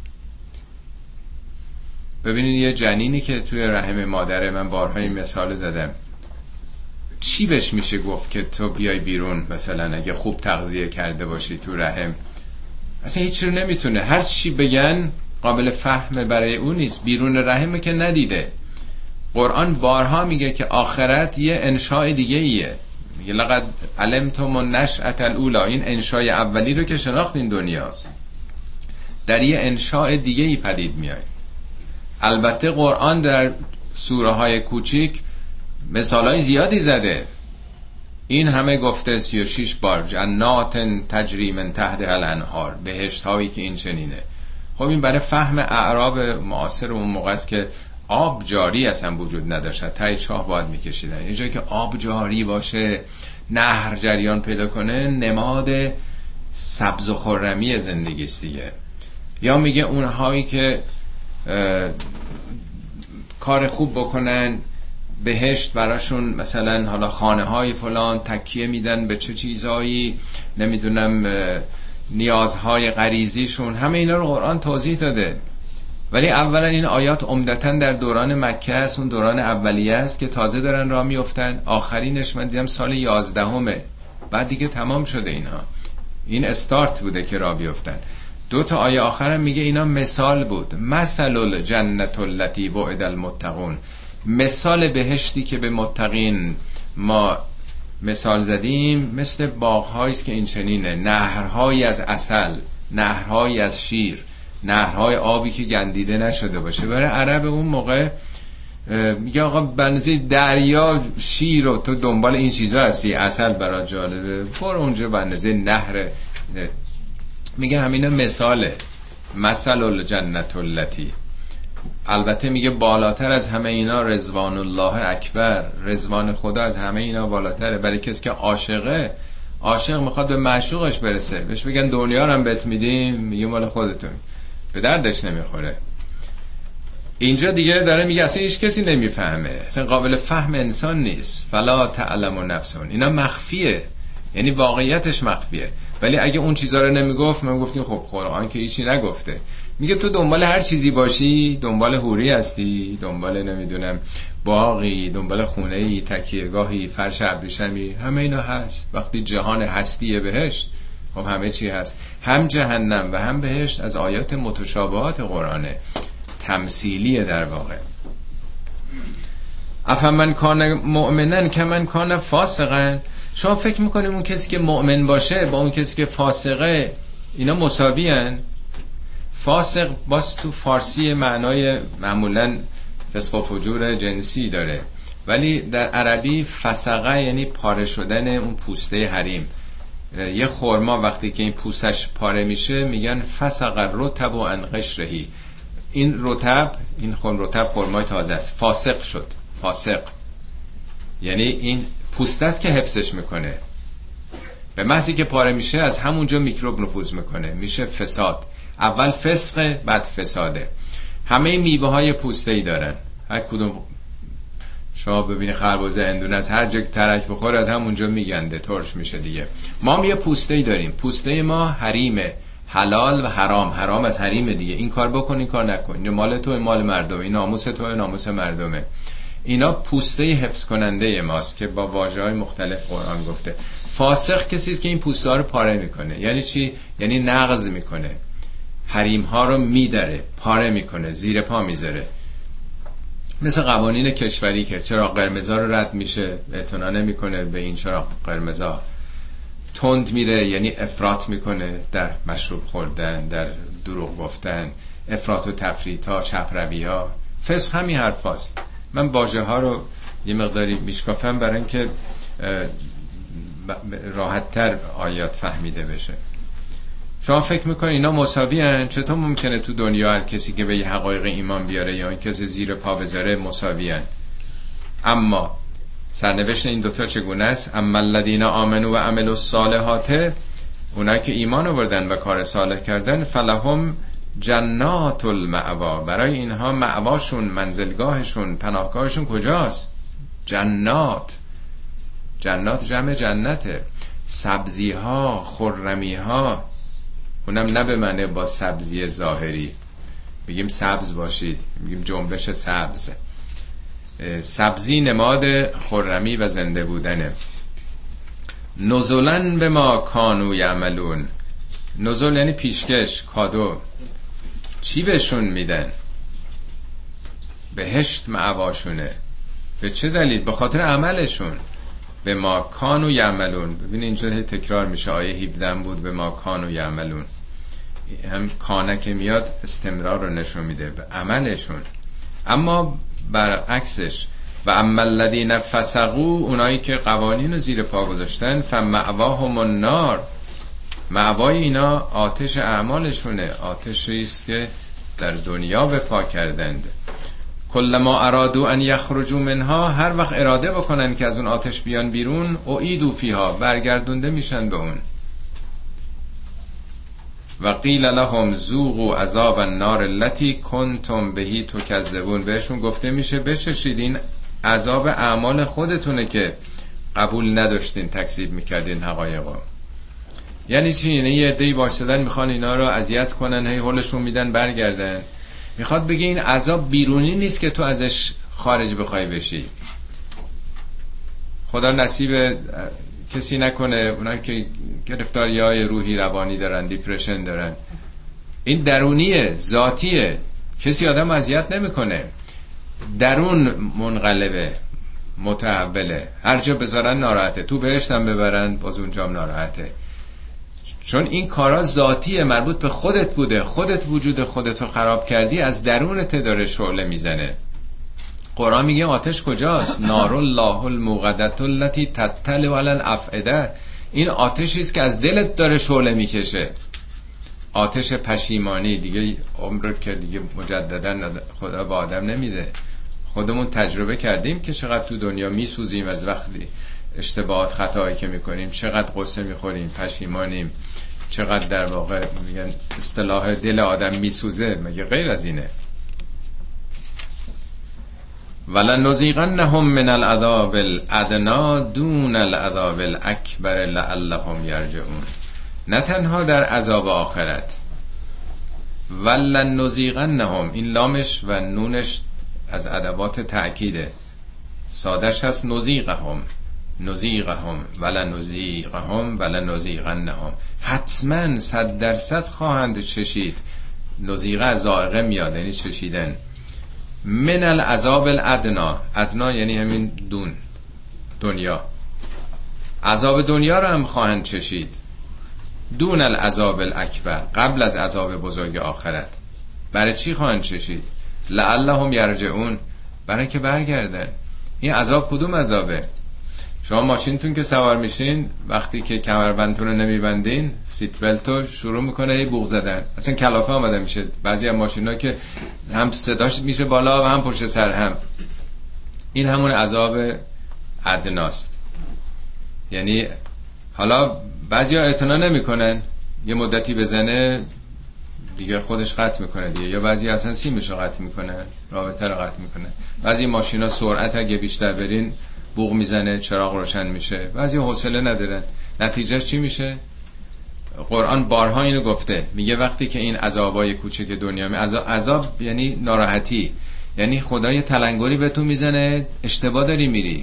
ببینید یه جنینی که توی رحم مادره، من بارهای مثال زدم، چی بهش میشه گفت که تو بیای بیرون؟ مثلا اگه خوب تغذیه کرده باشی تو رحم، اصلا هیچ رو نمیتونه، هر چی بگن قابل فهم برای اون نیست، بیرون رحمه که ندیده. قرآن بارها میگه که آخرت یه انشاء دیگه ایه، میگه لقد علمتم النشأة الاولی، این انشاء اولی رو که شناختین دنیا، در یه انشاء دیگه ای پدید میاد. البته قرآن در سوره های کوچیک مثال های زیادی زده، این همه گفته سی و شش بار، جنات تجری من تحتها الانهار، بهشت هایی که این چنینه. خب این برای فهم اعراب معاصر اون موقع است که آب جاری اصلا وجود نداشت، تای چاه باید میکشیدن. اینجا که آب جاری باشه، نهر جریان پیدا کنه، نماد سبز و خرمی زندگی است دیگه. یا میگه اونهایی که کار خوب بکنن بهشت براشون مثلا حالا خانه های فلان تکیه میدن به چه چیزایی، نمیدونم نیازهای غریزیشون، همه اینا رو قرآن توضیح داده. ولی اولا این آیات عمدتاً در دوران مکه است، اون دوران اولیه است که تازه دارن راه میافتن. آخرینش من دیدم سال یازدهمه، بعد دیگه تمام شده اینها. این استارت بوده که راه بیافتن. دو تا آیه آخرم میگه اینا مثال بود. مثل الجنت التی وعد المتقون، مثال بهشتی که به متقین ما مثال زدیم مثل باغ‌هایی است که این چنینه، نهرهایی از عسل، نهرهایی از شیر، نهرهای آبی که گندیده نشده باشه. برای عرب اون موقع میگه آقا بنزی دریا شیر و تو دنبال این چیزا هستی، عسل برات جالبه، برو اونجا بنزی نهر. میگه همینا مثاله، مثل الجنت التی. البته میگه بالاتر از همه اینا رضوان الله اکبر، رضوان خدا از همه اینا بالاتره. برای کسی که عاشقه، عاشق میخواد به معشوقش برسه، بهش بگن دنیا رو هم بهت میدیم، میگه مال خودتون، به دردش نمیخوره. اینجا دیگه داره میگه اصلا هیچ کسی نمیفهمه، اصلا قابل فهم انسان نیست. فلا تعلم نفسون، اینا مخفیه، یعنی واقعیتش مخفیه. ولی اگه اون چیزا رو نمیگفت، ما گفتیم خب قرآن که هیچی نگفته. میگه تو دنبال هر چیزی باشی، دنبال حوری هستی، دنبال نمیدونم باغی، دنبال خونه‌ای، تکیهگاهی، فرش ابریشمی، همه اینا هست. وقتی جهان هستی بهشت، خب همه چی هست. هم جهنم و هم بهشت از آیات متشابهات قرآنه، تمثیلیه در واقع. افمن کان مؤمنا کمن کان فاسقا. شما فکر میکنیم اون کسی که مؤمن باشه با اون کسی که فاسقه اینا مساوی هن؟ فاسق باز تو فارسی معنای معمولا فسق و فجور جنسی داره، ولی در عربی فسقه یعنی پاره شدن اون پوسته حریم. یه خرما وقتی که این پوستش پاره میشه میگن فسق الرطب و عن قشرهی، این رطب، این خرم رطب خرمای تازه است، فاسق شد. فاسق یعنی این پوسته است که حفظش میکنه، به محضی که پاره میشه از همونجا میکروب نفوذ میکنه، میشه فساد. اول فسقه بعد فساده. همه میوه های پوسته ای دارن، هر کدوم شما ببینی خربزه هندونه از هر جا ترک بخوره از همونجا میگنده، ترش میشه دیگه. ما هم یه پوسته ای داریم، پوسته ما حریمه، حلال و حرام. حرام از حریم دیگه، این کار بکن این کار نکن، این مال تو مال مردمه، این ناموس تو ناموس مردمه. اینا پوسته حفظ کننده ماست که با واژه‌های مختلف قرآن گفته. فاسق کسی است که این پوسته ها رو پاره میکنه. یعنی چی؟ یعنی نقض میکنه، حریم ها رو میدره، پاره میکنه، زیر پا میذاره. مثل قوانین کشوری که چراغ قرمزا رو رد میشه، اعتنا نمیکنه به این چراغ قرمزا، تند میره، یعنی افراط میکنه در مشروب خوردن، در دروغ گفتن، افراط و تفریط ها، چپروی ها. فسق همین حرفاست. من واژه ها رو یه مقداری میشکافم برای اینکه راحت تر آیات فهمیده بشه. شما فکر میکنید اینا مساوی هن؟ چطور ممکنه تو دنیا هر کسی که به یه حقایق ایمان بیاره یا این کسی زیر پا بذاره مساوی هن؟ اما سرنوشت این دوتا چگونه است؟ اما الذین آمنوا و عملوا الصالحات، اونایی که ایمان آوردن و کار صالح کردن، فلهم جنات المأوا، برای اینها مأواشون، منزلگاهشون، پناهگاهشون کجاست؟ جنات. جنات جمع جنته، سبزی ها، خرمی ها، اونم نه به معنی با سبزی ظاهری، میگیم سبز باشید، میگیم جنبش سبز. سبزی نماد خرمی و زنده بودنه. نزلن به ما کانوا یعملون، نزل یعنی پیشکش، کادو. چی بهشون میدن؟ بهشت مأواشونه. به چه دلیل؟ به خاطر عملشون. به ما کانوا یعملون. ببین اینجا تکرار میشه، آیه هفده بود، به ما کانوا یعملون. هم کانه که میاد استمرار رو نشون میده به عملشون. اما برعکسش، و اما الذین فسقوا، اونایی که قوانین رو زیر پا گذاشتن، فمأواهم النار، مأوای اینا آتش اعمالشونه، آتشی است که در دنیا به پا کردند. کلما ارادو ان یخرجوا منها، هر وقت اراده بکنن که از اون آتش بیان بیرون، اعیدوا فیها، برگردونده میشن به اون. و قیل لهم ذوقوا عذاب النار التي کنتم به تکذبون، بهشون گفته میشه بچشید این عذاب اعمال خودتونه که قبول نداشتین، تکذیب میکردین حقایقو. یعنی چی؟ یعنی یه عده‌ای واسطن میخوان اینا رو اذیت کنن، هی هولشون میدن برگردن. میخواد بگه این عذاب بیرونی نیست که تو ازش خارج بخوای بشی. خدا نصیب کسی نکنه اونایی که گرفتاری‌های روحی روانی دارن، دیپرشن دارن. این درونیه، ذاتیه، کسی آدم اذیت نمیکنه، درون منقلبه، متحوله، هر جا بذارن ناراحته، تو بهشتم ببرن باز اونجام ناراحته. چون این کارا ذاتیه، مربوط به خودت بوده، خودت وجود خودت رو خراب کردی، از درونت داره شعله میزنه. قرآن میگه آتش کجاست؟ نار الله الموقدة التي تطلع علی الافئده. این آتشی است که از دلت داره شعله میکشه، آتش پشیمانی. دیگه عمر که دیگه مجددا خدا به آدم نمیده. خودمون تجربه کردیم که چقدر تو دنیا میسوزیم از وقتی اشتباهات خطایی که میکنیم، چقدر قصه میخوریم، پشیمانیم، چقدر در واقع میگن اصطلاح دل آدم میسوزه. مگه غیر از اینه؟ ولنذیقنهم من العذاب الادنی دون العذاب الاکبر لعلهم یرجعون. نه تنها در عذاب آخرت، ولنذیقنهم، این لامش و نونش از ادوات تأکیده، سادش هست نذیقهم، نذیقهم ولنذیقهم ولنذیقنهم، حتما صد درصد خواهند چشید. نذیقه از ذائقه میاد، یعنی چشیدن. من العذاب الادنا، ادنا یعنی همین دون، دنیا. عذاب دنیا رو هم خواهند چشید، دون العذاب الاکبر، قبل از عذاب بزرگ آخرت. برای چی خواهند چشید؟ لعلهم یرجعون، برای که برگردن. این عذاب کدوم عذابه؟ شما ماشینتون که سوار میشین، وقتی که کمربندتون رو نمیبندین، سیت بلتو شروع میکنه هی بوق زدن، اصلا کلافه آمده میشه. بعضی از ماشینا که هم صداش میشه بالا و هم پشت سر هم. این همون عذاب ادناست. یعنی حالا بعضیا اعتنا نمیکنن، یه مدتی بزنه دیگه خودش قطع میکنه دیگه، یا بعضی اصلا سیمشو قطع میکنه، رابطه رو قطع میکنه. بعضی ماشینا سرعت اگه بیشتر برین بوق میزنه، چراغ روشن میشه. بعضی حوصله ندارن. نتیجهش چی میشه؟ قرآن بارها اینو گفته، میگه وقتی که این عذابای کوچک دنیا می عذاب, عذاب یعنی ناراحتی، یعنی خدای تلنگری به تو میزنه، اشتباه داری میری.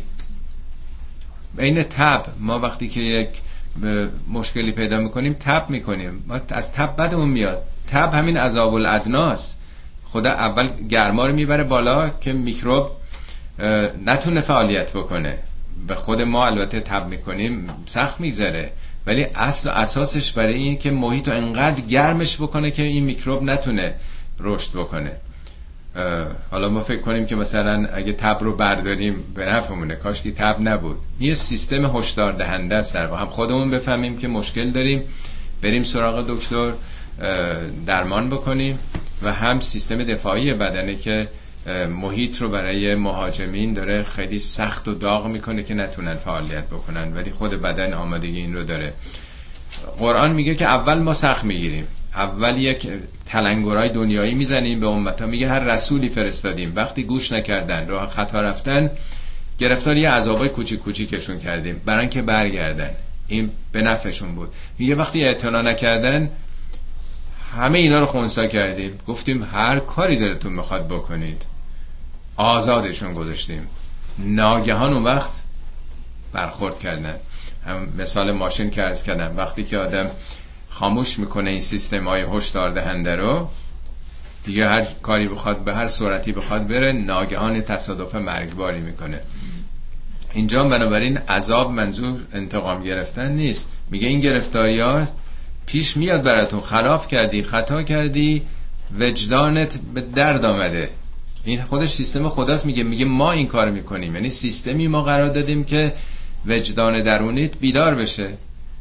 این تب، ما وقتی که یک مشکلی پیدا میکنیم تب میکنیم، ما از تب بدمون میاد. تب همین عذاب الادناست. خدا اول گرما رو میبره بالا که میکروب نتونه فعالیت بکنه. به خود ما البته تب میکنیم سخت میگذره، ولی اصل و اساسش برای این که محیط رو انقدر گرمش بکنه که این میکروب نتونه رشد بکنه. حالا ما فکر کنیم که مثلا اگه تب رو برداریم به نفعمونه، کاش که تب نبود. یه سیستم هشدار دهنده است، در واقع هم خودمون بفهمیم که مشکل داریم، بریم سراغ دکتر درمان بکنیم، و هم سیستم دفاعی بدنه که محیط رو برای مهاجمین داره خیلی سخت و داغ میکنه که نتونن فعالیت بکنن، ولی خود بدن آمادگی این رو داره. قرآن میگه که اول ما سخت میگیریم، اول یک تلنگرای دنیایی میزنیم به امتا. میگه هر رسولی فرستادیم، وقتی گوش نکردن، راه خطا رفتن، گرفتار یه عذابای کوچیک کوچیکشون کردیم برای اینکه برگردن. این به نفعشون بود. میگه وقتی اعتنا نکردن، همه اینا رو خونسا کردیم، گفتیم هر کاری دلتون میخواد بکنید، آزادشون گذاشتیم. ناگهان اون وقت برخورد کردن. هم مثال ماشین که عرض کردم، وقتی که آدم خاموش میکنه این سیستم های هشدار دهنده رو، دیگه هر کاری بخواد به هر صورتی بخواد بره، ناگهان تصادف مرگباری میکنه. اینجا بنابراین عذاب منظور انتقام گرفتن نیست. میگه این گرفتاری ها پیش میاد براتون، خلاف کردی، خطا کردی، وجدانت به درد آمده. این خودش سیستم خداست. میگه میگه ما این کار میکنیم، یعنی سیستمی ما قرار دادیم که وجدان درونیت بیدار بشه.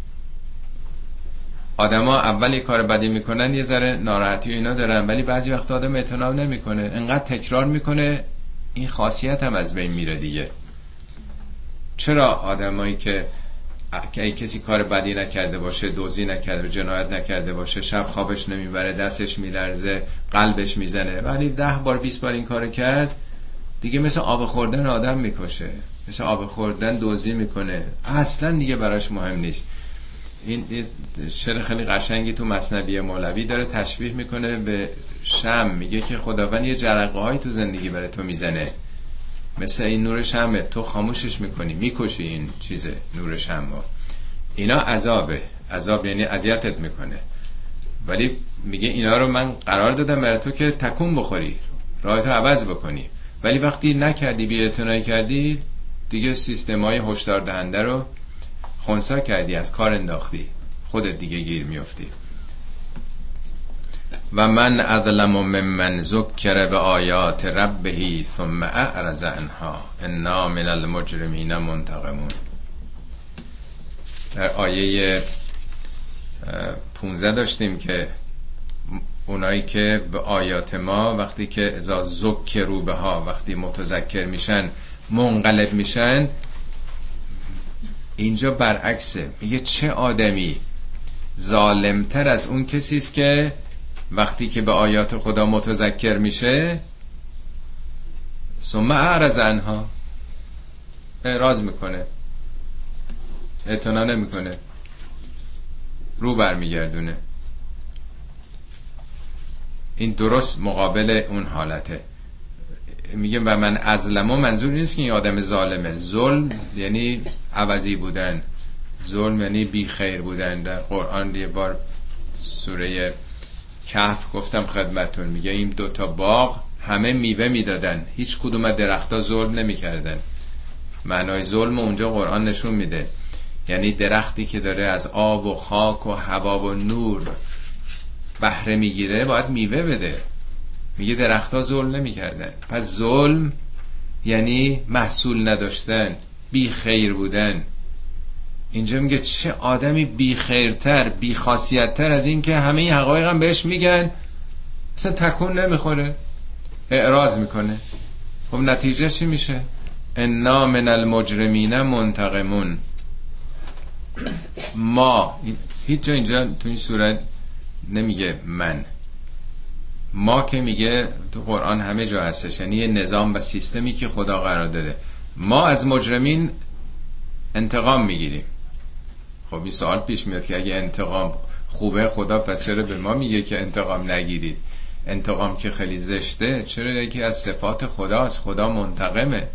آدما اول یه کار بدی میکنن، یه ذره ناراحتی و اینا دارن، ولی بعضی وقت آدم اعتنا نمیکنه، انقدر تکرار میکنه این خاصیت هم از بین میره دیگه. چرا آدمایی که اگه کسی کار بدی نکرده باشه، دزدی نکرده، جنایت نکرده باشه، شب خوابش نمیبره، دستش میلرزه، قلبش میزنه، ولی ده بار بیست بار این کارو کرد، دیگه مثل آب خوردن آدم میکشه، مثل آب خوردن دزدی میکنه، اصلا دیگه براش مهم نیست. این شعر خیلی قشنگی تو مثنوی مولوی داره تشبیه میکنه به شمع، میگه که خداوند یه جرقه هایی تو زندگی برای تو میزنه، مثل این نور شمع، تو خاموشش میکنی، میکشی این چیزه نور شمع. اینا عذابه، عذاب یعنی اذیتت میکنه، ولی میگه اینا رو من قرار دادم برای تو که تکون بخوری، راهتو عوض بکنی، ولی وقتی نکردی، بی‌اعتنایی کردی، دیگه سیستمای هشدار دهنده رو خنثی کردی، از کار انداختی، خودت دیگه گیر میافتی. و من اظلم ممن ذکر به آیات ربه ثم اعرض عنها انا من المجرمین منتقمون. در آیه پونزده داشتیم که اونایی که به آیات ما وقتی که اذا ذکروا بها، وقتی متذکر میشن منقلب میشن. اینجا برعکسه، میگه چه آدمی ظالمتر از اون کسی است که وقتی که به آیات خدا متذکر میشه ثم اعرض عنها، اعراض میکنه، اعتنا نمیکنه، رو برمیگردونه. این درست مقابل اون حالته. میگه و من ازلمو، منظور نیست که این آدم ظالمه. ظلم یعنی عوضی بودن، ظلم یعنی بی خیر بودن. در قرآن یه بار سوره کهف گفتم خدمتون، میگه این دوتا باغ همه میوه میدادن، هیچ کدوم از درختها ظلم نمیکردن. معنای ظلم اونجا قرآن نشون میده، یعنی درختی که داره از آب و خاک و هوا و نور بهره میگیره باید میوه بده. میگه درختها ظلم نمیکردن. پس ظلم یعنی محصول نداشتن، بی خیر بودن. اینجا میگه چه آدمی بی خیرتر، بی خاصیتتر از این که همه این حقایق هم بهش میگن اصلا تکون نمیخوره، اعراض میکنه. خب نتیجه چی میشه؟ انا من المجرمین منتقمون. ما هیچ جا اینجا تو این سوره نمیگه من، ما که میگه تو قرآن همه جا هستش، یعنی یه نظام و سیستمی که خدا قرار داده. ما از مجرمین انتقام میگیریم. خب این سوال پیش میاد که اگه انتقام خوبه خدا پس چرا به ما میگه که انتقام نگیرید؟ انتقام که خیلی زشته، چرا یکی از صفات خداست، خدا منتقمه.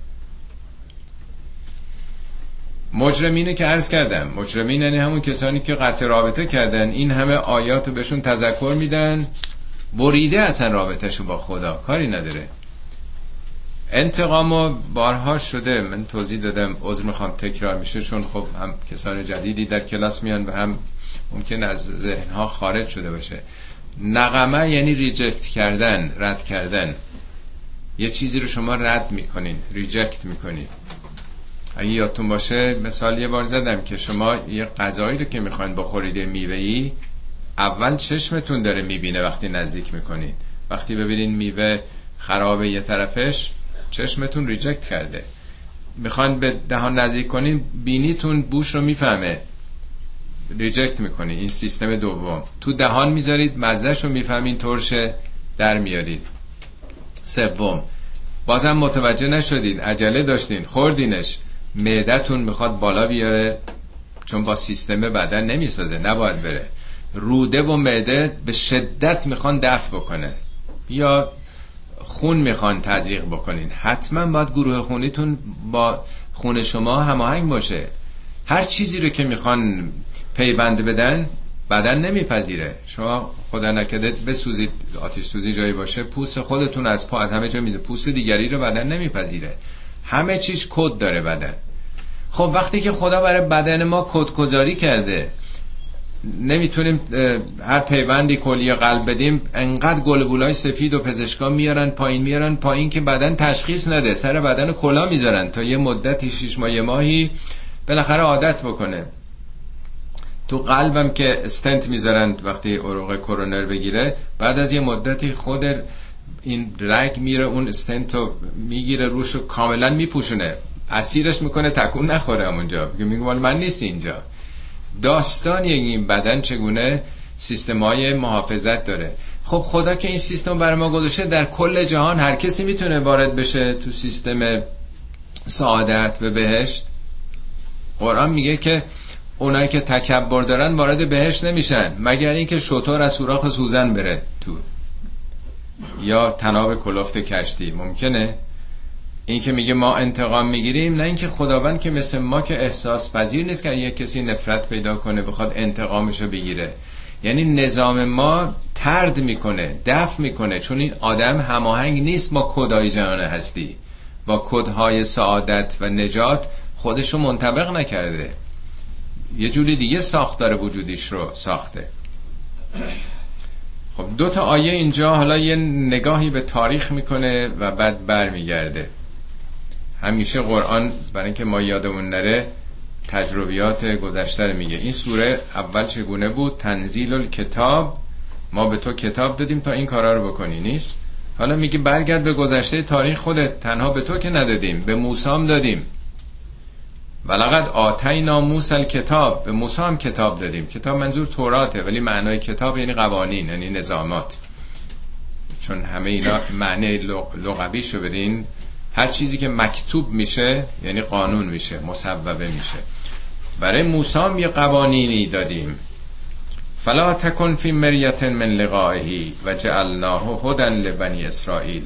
مجرمینه که عرض کردم، مجرمین یعنی همون کسانی که قطع رابطه کردن، این همه آیاتو بهشون تذکر میدن، بریده اصلا رابطهشو با خدا، کاری نداره. انتقامو بارها شده من توضیح دادم، عذر میخوام تکرار میشه چون خب هم کسان جدیدی در کلاس میان و هم ممکن از ذهنها خارج شده باشه. نقمه یعنی ریجکت کردن، رد کردن. یه چیزی رو شما رد میکنین، ریجکت میکنین. اگه یادتون باشه مثال یه بار زدم که شما یه غذایی رو که میخواین بخورید، میوه‌ای، اول چشمتون داره میبینه وقتی نزدیک میکنید. وقتی ببینین میوه خرابه یه طرفش، چشمتون ریجکت کرده. میخوان به دهان نزدیک کنین، بینیتون بوش رو میفهمه، ریجکت میکنین. این سیستم دوم. تو دهان میذارید، مزهش رو میفهمین، ترشه، در میارید. سوم، بازم متوجه نشدین، عجله داشتین، خوردینش، معدتون میخواد بالا بیاره چون با سیستم بدن نمیسازه، نباید بره. روده و معده به شدت میخوان دفع بکنه یا خون میخوان تزریق بکنین. حتما باید گروه خونیتون با خون شما هماهنگ باشه. هر چیزی رو که میخوان پیوند بدن بدن نمیپذیره. شما خدا نکرده بسوزید، آتش سوزی جایی باشه، پوست خودتون از پا از همه جا میزه، پوست دیگری رو بدن نمیپذیره. همه چیز کد داره بدن. خب وقتی که خدا برای بدن ما کدگذاری کرده، نمیتونیم هر پیوندی کلیه قلب بدیم، انقدر گلبولای سفید و پزشکا میارن پایین میارن پایین که بدن تشخیص نده، سر بدن کلا میذارن تا یه مدتی شش ماه یه ماهی بالاخره عادت بکنه. تو قلبم که استنت میذارن وقتی عروق کرونر بگیره، بعد از یه مدتی خود این رگ میره اون استنتو میگیره روشو کاملا میپوشونه، اسیرش میکنه تکون نخوره اونجا، میگه مال من نیست اینجا. داستان این بدن چگونه سیستمای محافظت داره. خب خدا که این سیستم برای ما گذاشته، در کل جهان هر کسی میتونه وارد بشه تو سیستم سعادت و بهشت. قرآن میگه که اونایی که تکبر دارن وارد بهشت نمیشن مگر اینکه شتر از سوراخ سوزن بره تو، یا تناب کلفت کشتی. ممکنه این که میگه ما انتقام میگیریم، نه اینکه خداوند که مثل ما که احساس پذیر نیست که یک کسی نفرت پیدا کنه بخواد انتقامشو بگیره. یعنی نظام ما طرد میکنه، دفع میکنه، چون این آدم هماهنگ نیست با کدهای جهان هستی، با کدهای سعادت و نجات خودشو منطبق نکرده، یه جوری دیگه ساختار وجودیش رو ساخته. خب دو تا آیه اینجا حالا یه نگاهی به تاریخ میکنه و بعد بر میگرده. همیشه قرآن برای اینکه ما یادمون نره تجربیات گذشته رو میگه. این سوره اول چگونه بود؟ تنزیل الکتاب، ما به تو کتاب دادیم تا این کارا رو بکنی، نیست؟ حالا میگه برگرد به گذشته تاریخ خودت، تنها به تو که ندادیم، به موسی هم دادیم. ولقد آتینا موسی الکتاب، به موسی هم کتاب دادیم. کتاب منظور توراته، ولی معنای کتاب یعنی قوانین، یعنی نظامات، چون همه اینا معنی لغویشو بدین، هر چیزی که مکتوب میشه یعنی قانون میشه، مصوبه میشه. برای موسی هم یه قوانینی دادیم. فلا تکن فی مریة من لقائه و جعلناه هدی لبنی اسرائیل.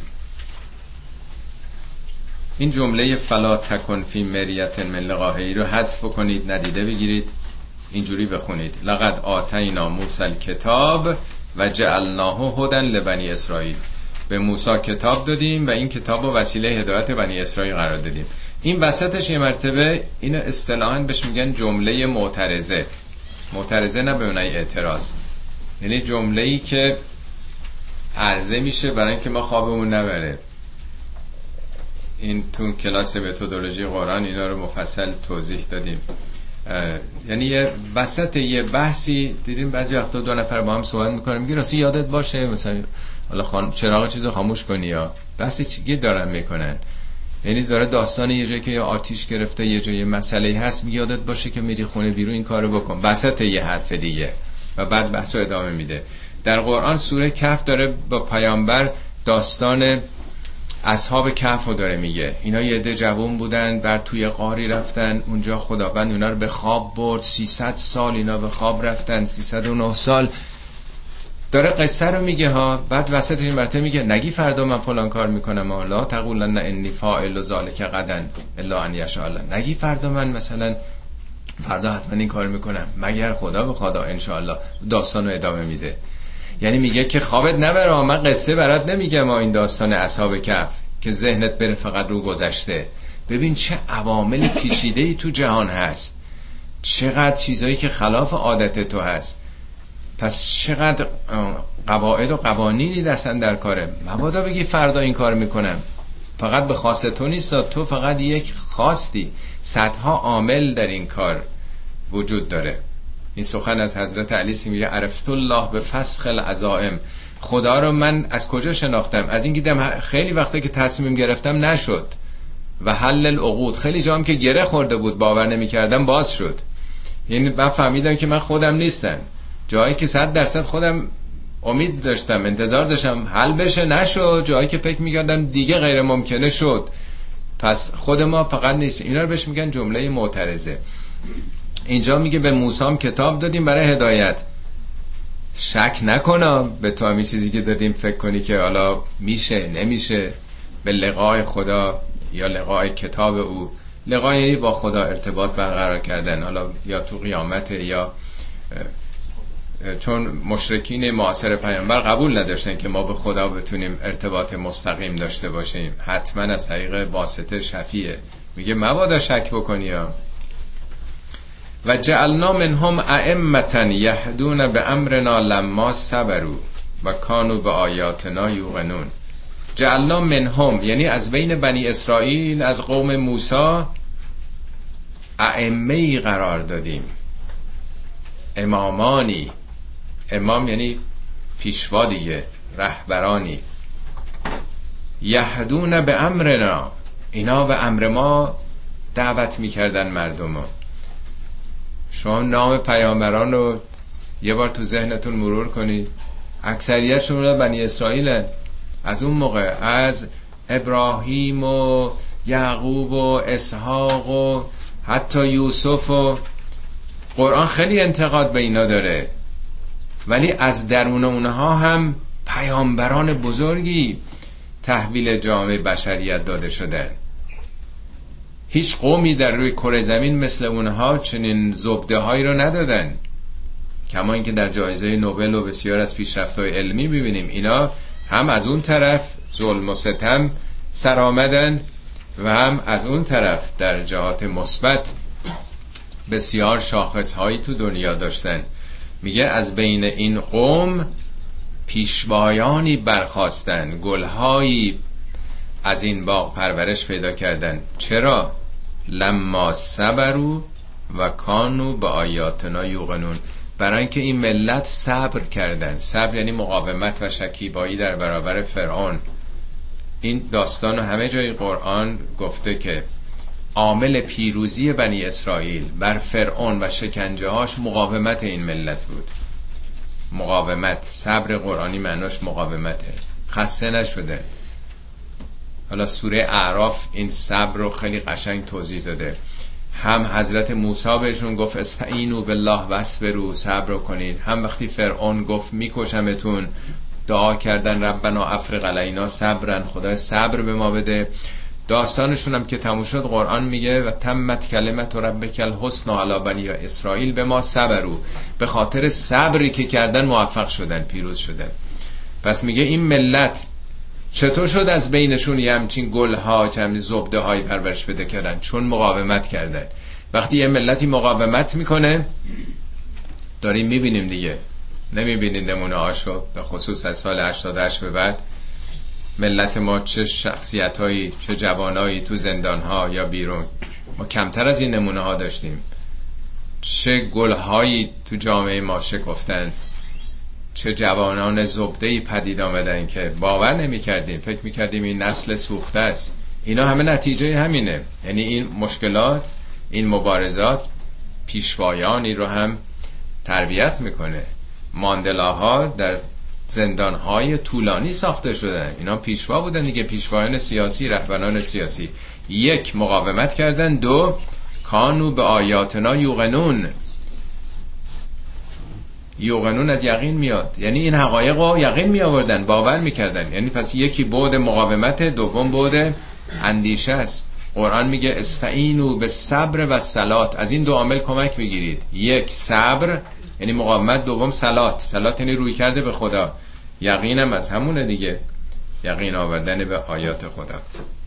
این جمله فلا تکن فی مریة من لقائه رو حذف کنید، ندیده بگیرید، اینجوری بخونید لقد آتینا موسی الکتاب و جعلناه هدی لبنی اسرائیل. به موسی کتاب دادیم و این کتاب و وسیله هدایت بنی اسرائیل قرار دادیم. این وسطش یه مرتبه اینو اصطلاحاً بهش میگن جمله معترضه. معترضه نه به معنی اعتراض، یعنی جمله‌ای که عرضه میشه برای اینکه ما خوابمون نبره. این تو کلاس متدولوژی قرآن اینا رو مفصل توضیح دادیم. یعنی یه وسط یه بحثی دیدیم بعضی وقتا دو نفر با هم صحبت میکنن، میگه راستی یادت باشه مثلا حالا خان... چراغ چیزو خاموش کنی، یا بحثی چیزی دارن میکنن. یعنی داره داستان یه جایی که یا آتیش گرفته، یه جایی مسئله هست، میگه یادت باشه که میری خونه بیرون این کارو بکن، وسط یه حرف دیگه، و بعد بحثو ادامه میده. در قرآن سوره کهف داره با پیامبر داستان اصحاب کهف رو داره میگه. اینا یه عده جوان بودن، بر توی غاری رفتن، اونجا خداوند اونا رو به خواب برد. سیصد سال اینا به خواب رفتن، سیصد و نه سال داره قصه رو میگه ها. بعد وسطش این مرتبه میگه نگی فردا من فلان کار میکنم، لا تقولن انی فاعل ذلک غدا الا ان یشاء الله. نگی فردا من مثلا فردا حتما این کار میکنم مگر خدا بخواد ان شاء الله. داستانو ادامه میده. یعنی میگه که خوابت نبره، من قصه برات نمیگم، ما این داستان اصحاب کهف که ذهنت بره فقط رو گذشته. ببین چه عوامل پیچیده‌ای تو جهان هست، چقدر چیزایی که خلاف عادت تو هست. پس چقدر قواعد و قوانینی دستن در کاره. مبادا بگی فردا این کار میکنم، فقط به خواست تو نیست، تو فقط یک خواستی، صدها عامل در این کار وجود داره. این سخن از حضرت علی میگه عرفت الله به فسخ العزائم. خدا رو من از کجا شناختم؟ از این دیدم خیلی وقته که تصمیم گرفتم نشد. و حل العقود، خیلی جام که گره خورده بود باور نمی‌کردم باز شد. یعنی من فهمیدم که من خودم نیستم. جایی که صد درصد خودم امید داشتم، انتظار داشتم حل بشه، نشد. جایی که فکر می‌کردم دیگه غیر ممکنه شد. پس خود ما فقط نیست. اینا رو بهش میگن جمله معترضه. اینجا میگه به موسی هم کتاب دادیم برای هدایت. شک نکنم به تو همین چیزی که دادیم فکر کنی که حالا میشه نمیشه. به لقای خدا یا لقای کتاب او، لقای یعنی با خدا ارتباط برقرار کردن، حالا یا تو قیامت یا چون مشرکین معاصر پیامبر قبول نداشتن که ما به خدا بتونیم ارتباط مستقیم داشته باشیم، حتما از طریق واسطه شفیعه. میگه مبادا شک بکنی ها. و جعلنا منهم ائمة یهدون بامرنا لما صبروا و کانوا بآیاتنا یوقنون. جعلنا منهم یعنی از بین بنی اسرائیل، از قوم موسی، ائمه‌ای قرار دادیم، امامانی. امام یعنی پیشوا دیگه، رهبرانی. یهدون به امرنا، اینا به امر ما دعوت میکردن مردم رو. شما نام پیامبران رو یه بار تو ذهنتون مرور کنید، اکثریتشون بنی اسرائیل. از اون موقع از ابراهیم و یعقوب و اسحاق و حتی یوسف و قرآن خیلی انتقاد به اینا داره، ولی از درون اونها هم پیامبران بزرگی تحویل جامعه بشریت داده شدن. هیچ قومی در روی کره زمین مثل اونها چنین زبده هایی رو ندادن. کما اینکه در جایزه نوبل و بسیار از پیشرفت‌های علمی ببینیم اینا هم از اون طرف ظلم و ستم سر آمدن و هم از اون طرف در جهات مثبت بسیار شاخص‌هایی تو دنیا داشتن. میگه از بین این قوم پیشوایانی برخاستن، گلهایی از این باغ پرورش پیدا کردن. چرا؟ لما صبروا و کانوا به آیاتنا یوقنون، برای اینکه این ملت صبر کردن. صبر یعنی مقاومت و شکیبایی در برابر فرعون. این داستان همه جای قرآن گفته که عامل پیروزی بنی اسرائیل بر فرعون و شکنجه‌هاش مقاومت این ملت بود. مقاومت، صبر قرآنی معناش مقاومته، خسته نشده. حالا سوره اعراف این صبر رو خیلی قشنگ توضیح داده. هم حضرت موسی بهشون گفت استعینوا بالله واصبروا، صبر کنید. هم وقتی فرعون گفت میکشمتون، دعا کردن ربنا افرغ علینا صبرا، خدا صبر به ما بده. داستانشون هم که تموم شد قرآن میگه و تمت کلمت ربک الحسنی علی بنی اسرائیل بما صبروا، به خاطر صبری که کردن موفق شدن، پیروز شدن. پس میگه این ملت چطور شد از بینشون یه همچین گلها، همین زبده های پرورش بده کردن؟ چون مقاومت کردن. وقتی یه ملتی مقاومت میکنه، داریم میبینیم دیگه، نمیبینید نمونه هاشو؟ به خصوص از سال هشتاد و هشت به بعد ملت ما چه شخصیت هایی، چه جوانایی تو زندان ها یا بیرون. ما کمتر از این نمونه ها داشتیم. چه گل هایی تو جامعه ما شکفتن، چه جوانان زبده‌ای پدید آمدن که باور نمی کردیم، فکر می کردیم این نسل سوخته است. اینا همه نتیجه همینه. یعنی این مشکلات، این مبارزات پیشوایانی رو هم تربیت میکنه. ماندلاها در زندانهای طولانی ساخته شدن، اینا پیشوا بودن دیگه، پیشوایان سیاسی، رهبران سیاسی. یک، مقاومت کردن. دو، کانوا به آیاتنا یوقنون. یوقنون از یقین میاد، یعنی این حقایق رو یقین می آوردن، باور میکردن. یعنی پس یکی بعد مقاومت، دوم بعد اندیشه است. قرآن میگه استعینوا بالصبر و الصلات، از این دو عامل کمک میگیرید. یک، صبر یعنی مقاومت. دوم، صلات. صلات یعنی روی کرده به خدا. یقینم از همونه دیگه، یقین آوردن به آیات خدا.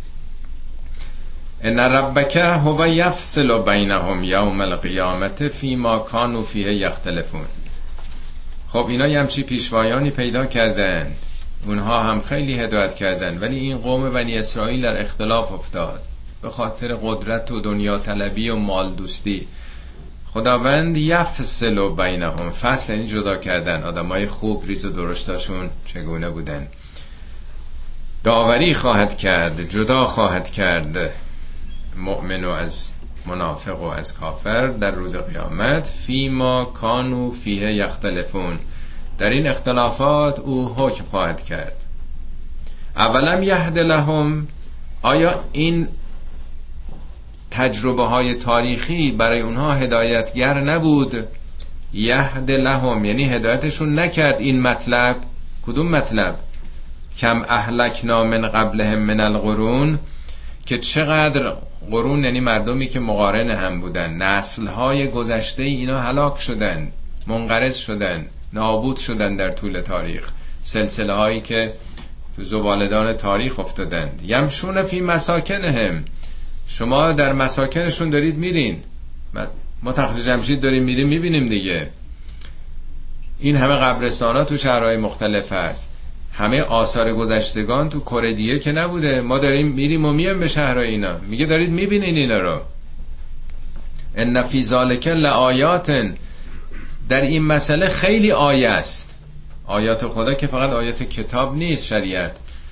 ان ربک هو یفصل بینهم یوم القیامت فیما کانوا فیه یختلفون. خب اینا یه همچی پیشوایانی پیدا کردن، اونها هم خیلی هدایت کردن، ولی این قوم بنی اسرائیل در اختلاف افتاد به خاطر قدرت و دنیا طلبی و مال دوستی. خداوند یفصل بینهم، فصل یعنی جدا کردن. آدمای خوب ریز و درشتاشون چگونه بودن، داوری خواهد کرد، جدا خواهد کرد مؤمن و از منافق و از کافر در روز قیامت. فیما کانوا فیه یختلفون، در این اختلافات او حکم خواهد کرد. اولم یهد لهم، آیا این تجربه های تاریخی برای اونها هدایتگر نبود؟ یهد لهم یعنی هدایتشون نکرد این مطلب. کدوم مطلب؟ کم اهلکنا من قبلهم من القرون، که چقدر قرون یعنی مردمی که مقارن هم بودن، نسل‌های گذشته اینا هلاک شدن، منقرض شدن، نابود شدن در طول تاریخ. سلسله هایی که تو زبالدان تاریخ افتادند. یمشون فی مساکنهم، شما در مساکنشون دارید میرین، ما تخت جمشید داریم میریم میبینیم دیگه. این همه قبرستان ها تو شهرهای مختلف هست، همه آثار گذشتگان تو کره دیگه که نبوده. ما داریم میریم و میایم به شهرهای اینا، میگه دارید میبینین اینا رو. ان فی ذلک لآیات، در این مسئله خیلی آیه است. آیات خدا که فقط آیات کتاب نیست، شریعت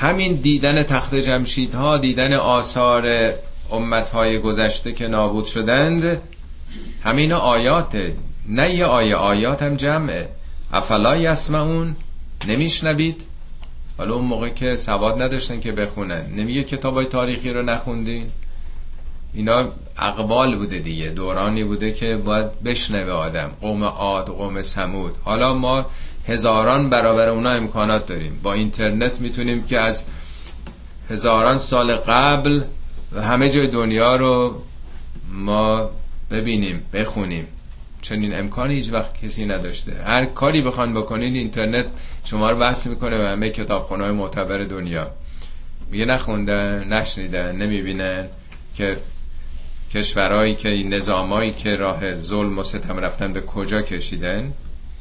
همین دیدن تخت جمشیدها، دیدن آثار امتهای گذشته که نابود شدند، همین آیاته. نه یه آیه، آیات هم جمعه. افلا یسمعون، نمیشنوید؟ حالا اون موقع که سواد نداشتن که بخونن، نمیگه کتابای تاریخی رو نخوندین؟ اینا اقبال بوده دیگه، دورانی بوده که باید بشنوه آدم. قوم عاد، قوم ثمود. حالا ما هزاران برابر اونا امکانات داریم. با اینترنت میتونیم که از هزاران سال قبل همه جای دنیا رو ما ببینیم، بخونیم. چنین امکانی هیچ وقت کسی نداشته. هر کاری بخوان بکنین اینترنت شما رو وصل میکنه به همه کتابخونه‌های معتبر دنیا. میگه نخوندن، نشنیدن، نمیبینن که کشورهایی که این نظامایی که راه ظلم و ستم رفتن به کجا کشیدن.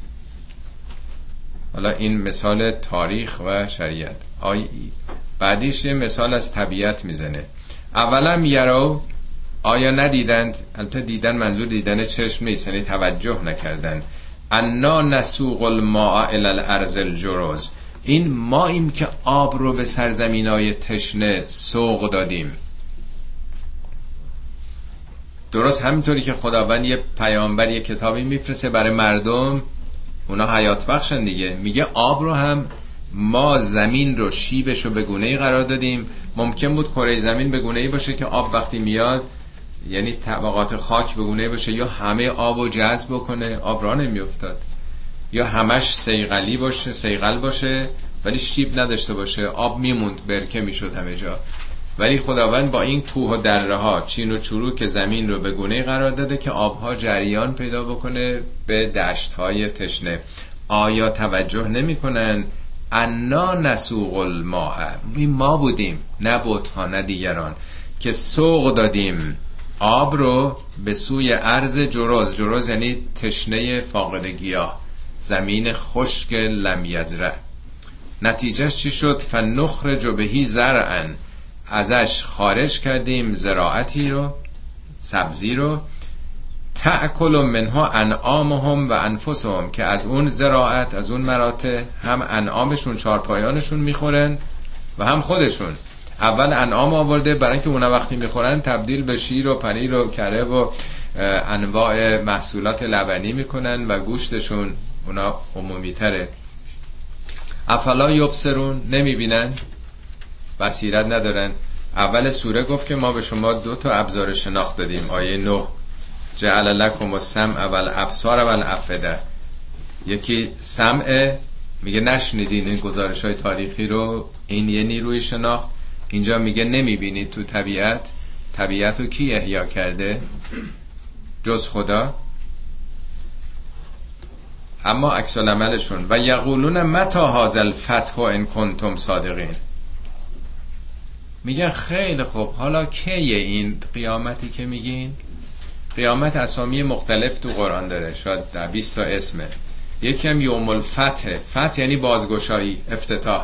حالا این مثال تاریخ و شریعت. آی بعدیش یه مثال از طبیعت میزنه. اولا یرو، آیا ندیدند؟ البته دیدن منظور دیدن چشم نیست، یعنی توجه نکردن. انا نسوق الماء الی الارض الجرز، این ماییم که آب رو به سرزمینای تشنه سوق دادیم. درست همینطوری که خداوند یه پیامبر یه کتابی میفرسته برای مردم، اونا حیات بخشن دیگه، میگه آب رو هم ما زمین رو، شیبش رو به گونه‌ای قرار دادیم. ممکن بود کره زمین به گونه‌ای باشه که آب وقتی میاد، یعنی طبقات خاک به گونه‌ای باشه یا همه آبو جذب بکنه، آب راه نمیافتاد، یا همش سیغلی باشه، سیغل باشه ولی شیب نداشته باشه، آب میموند، برکه میشد همه جا. ولی خداوند با این کوه و دره ها، چین و چروک زمین رو به گونه‌ای قرار داده که آبها جریان پیدا بکنه به دشت های تشنه. آیا توجه نمی کنن؟ انا نسوق الماء، این ما بودیم، نه بت‌ها نه دیگران، که سوق دادیم آب رو به سوی ارض جرز. جرز یعنی تشنه فاقد گیاه، زمین خشک لم یزرع. نتیجهش چی شد؟ فنخرج بهی زرعا، ازش خارج کردیم زراعتی رو، سبزی رو، تأکل منها انعامهم و انفسهم، که از اون زراعت، از اون مراتع هم انعامشون، چارپایانشون میخورن و هم خودشون. اول انعام آورده برای که اونا وقتی میخورن تبدیل به شیر و پنیر و کره و انواع محصولات لبنی میکنن و گوشتشون اونا عمومی تره. افلا یبصرون، نمیبینن، بصیرت ندارن. اول سوره گفت که ما به شما دو تا ابزار شناخت دادیم. آیه نه، جعل لکم السمع والابصار والافئده. یکی سمع، میگه نشنیدین این گزارش های تاریخی رو، این یه نیروی شناخت. اینجا میگه نمیبینید تو طبیعت. طبیعت رو کی احیا کرده جز خدا؟ اما عکس العملشون و یقولون متی هذا الفتح ان کنتم صادقین، میگن خیلی خوب حالا کیه این قیامتی که میگین؟ قیامت اسامی مختلف تو قرآن داره، شاید در بیست تا اسمه. یکی هم یوم الفتح، فتح یعنی بازگشایی، افتتاح.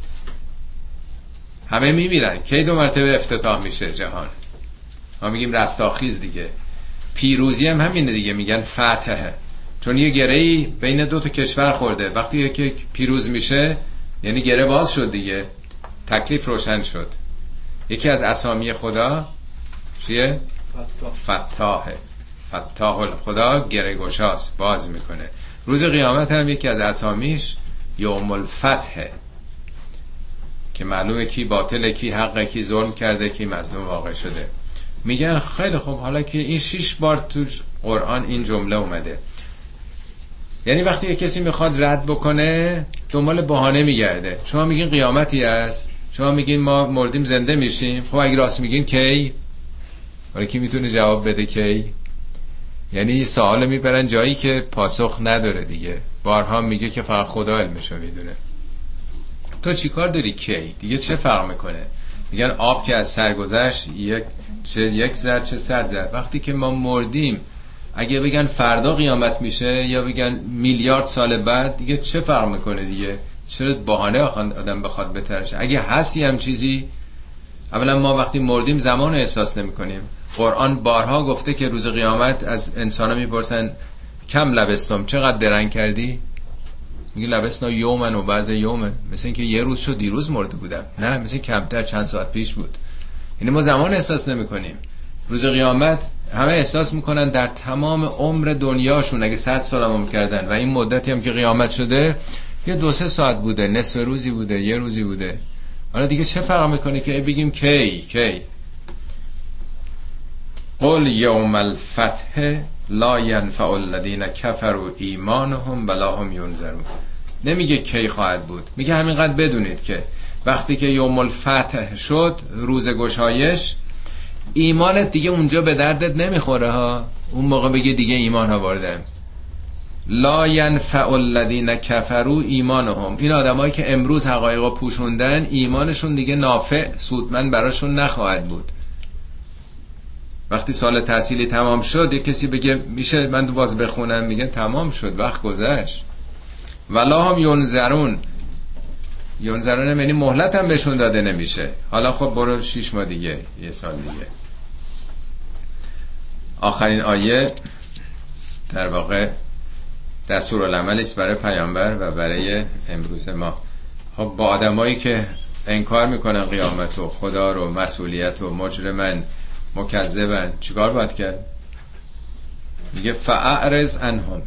همه میمیرن، کی دو مرتبه افتتاح میشه جهان؟ ما میگیم رستاخیز دیگه. پیروزی هم همینه دیگه، میگن فتحه، چون یه گره‌ای بین دو تا کشور خورده. وقتی یکی پیروز میشه یعنی گره باز شد دیگه، تکلیف روشن شد. یکی از اسامی خدا چیه؟ فتاحه. فتاح خدا گره گشاست، باز میکنه. روز قیامت هم یکی از اسامیش یوم الفتحه، که معلومه کی باطله، کی حقه، کی ظلم کرده، کی مظلوم واقع شده. میگن خیلی خوب حالا که این شش بار تو قرآن این جمله اومده، یعنی وقتی یک کسی میخواد رد بکنه دنبال بهانه میگرده. شما میگین قیامتی هست، شما میگین ما مردیم زنده میشیم، خب اگه راست میگین کی؟ ولی کی میتونه جواب بده کی؟ یعنی سوال میبرن جایی که پاسخ نداره دیگه. بارها میگه که فقط خدا علمشو میدونه. تو چی کار داری کی؟ دیگه چه فرق میکنه؟ میگن آب که از سر گذشت، یک چه یک ذره چه صد ذره. وقتی که ما مردیم، اگه بگن فردا قیامت میشه یا بگن میلیارد سال بعد، دیگه چه فرق میکنه دیگه؟ چرا بهانه آدم بخواد بترشه؟ اگه هستی هم چیزی، اولا ما وقتی مردیم زمان احساس نمیکنیم. قرآن بارها گفته که روز قیامت از انسانا میپرسن کم لبستم، چقدر درنگ کردی؟ میگه لبسنا یومن و بعض یومن، مثل اینکه یه روز شد دیروز مرده بودم، نه مثل کمتر چند ساعت پیش بود. یعنی ما زمان احساس نمی کنیم. روز قیامت همه احساس میکنن در تمام عمر دنیاشون اگه صد سال عمر کردن و این مدتی هم که قیامت شده یه دو سه ساعت بوده، نصف روزی بوده، یه روزی بوده. حالا دیگه چه فرق میکنه که بگیم کی کی. قل یوم الفتح لا ینفع الذین کفروا ایمانهم ولا هم ینذرون. نمیگه کی خواهد بود، میگه همینقدر بدونید که وقتی که یوم الفتح شد، روز گشایش، ایمانت دیگه اونجا به دردت نمیخوره ها. اون موقع بگه دیگه ایمان آوردم. لا ینفع الذین کفروا ایمانهم، این آدمایی که امروز حقایقو پوشوندن ایمانشون دیگه نافع سودمند براشون نخواهد بود. وقتی سال تحصیلی تمام شد یک کسی بگه میشه من دو باز بخونم، میگه تمام شد، وقت گذشت. ولا هم ینذرون، ینذرون یعنی مهلت هم بهشون داده نمیشه. حالا خب برو شش ماه دیگه، یه سال دیگه. آخرین آیه در واقع دستورالعملی است برای پیامبر و برای امروز ما. خب با آدمایی که انکار میکنن قیامت و خدا رو، مسئولیت و مجرمن، مکذبن، چیکار باید کرد؟ میگه فاعرض عنهم.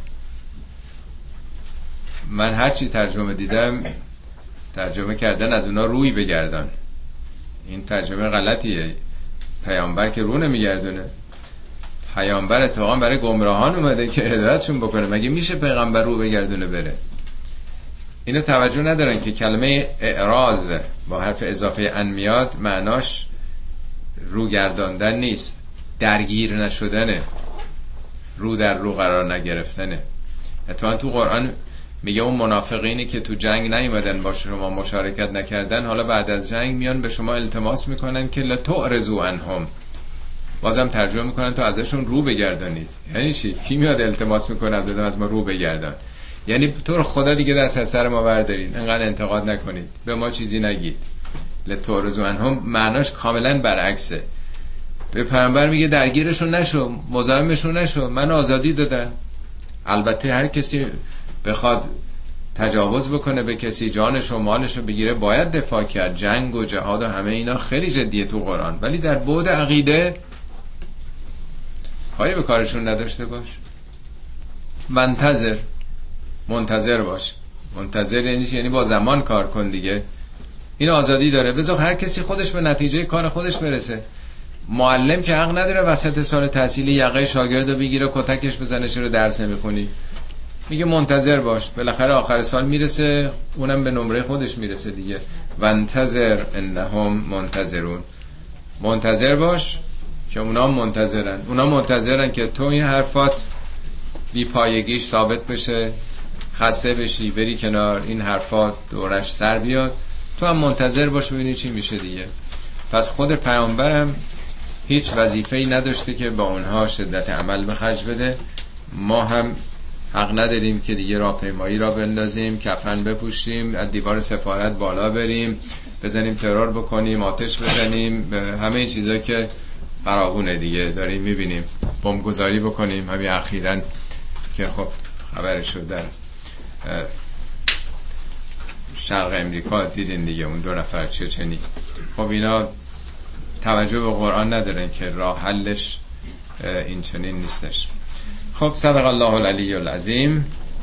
من هرچی ترجمه دیدم ترجمه کردن از اونا روی بگردان. این ترجمه غلطیه. پیامبر که رو نمیگردونه. پیامبر اتفاقا برای گمراهان اومده که هدایتشون بکنه. مگه میشه پیغمبر رو بگردونه بره؟ اینو توجه ندارن که کلمه اعراض با حرف اضافه ان میاد، معناش رو گرداندن نیست، درگیر نشدنه، رو در رو قرار نگرفتنه. اتفاقا تو قرآن میگه اون منافقینی که تو جنگ نیومدن با شما مشارکت نکردن، حالا بعد از جنگ میان به شما التماس میکنن که لتعرضوا عنهم. بازم ترجمه میکنن تو ازشون رو بگردانید. یعنی چی؟ کی میاد التماس میکنه از آدم از ما رو بگردان؟ یعنی تو رو خدا دیگه دست از سر ما بردارین، انقدر انتقاد نکنید، به ما چیزی نگید. لتعرضوا عنهم معناش کاملا برعکسه. به پیامبر میگه درگیرشون نشو، مزاحمشون نشو، من آزادی دادم. البته هر کسی بخواد تجاوز بکنه به کسی، جانش و مالش رو بگیره، باید دفاع کرد. جنگ و جهاد و همه اینا خیلی جدیه تو قرآن، ولی در بعد عقیده کاری به کارشون نداشته باش. منتظر، منتظر باش. منتظر یعنی یعنی با زمان کار کن دیگه. این آزادی داره، بذار هر کسی خودش به نتیجه کار خودش برسه. معلم که حق نداره وسط سال تحصیلی یقه شاگردو بگیره کتکش بزنه چرا درس نمیخونی. میگه منتظر باش، بالاخره آخر سال میرسه، اونم به نمره خودش میرسه دیگه. وانتظر انهم منتظرون. منتظر باش که اونا منتظرن. اونا منتظرن که تو این حرفات بی پایگیش ثابت بشه، خسته بشی، بری کنار، این حرفات دورش سر بیاد. تو هم منتظر باش ببینی چی میشه دیگه. پس خود پیامبرم هیچ وظیفه‌ای نداشته که با اونها شدت عمل به خرج بده. ما هم حق نداریم که دیگه راهپیمایی را بندازیم، کفن بپوشیم، از دیوار سفارت بالا بریم، بزنیم ترور بکنیم، آتش بزنیم، همه این چیزا که فراوونه دیگه داریم میبینیم. بمبگذاری بکنیم، همین اخیراً که خب خبرش شد در شرق امریکا دیدین دیگه، اون دو نفر چچنی. خب اینا توجه به قرآن ندارن که راه حلش این چنین نیستش. خب صدق الله العلی العظیم.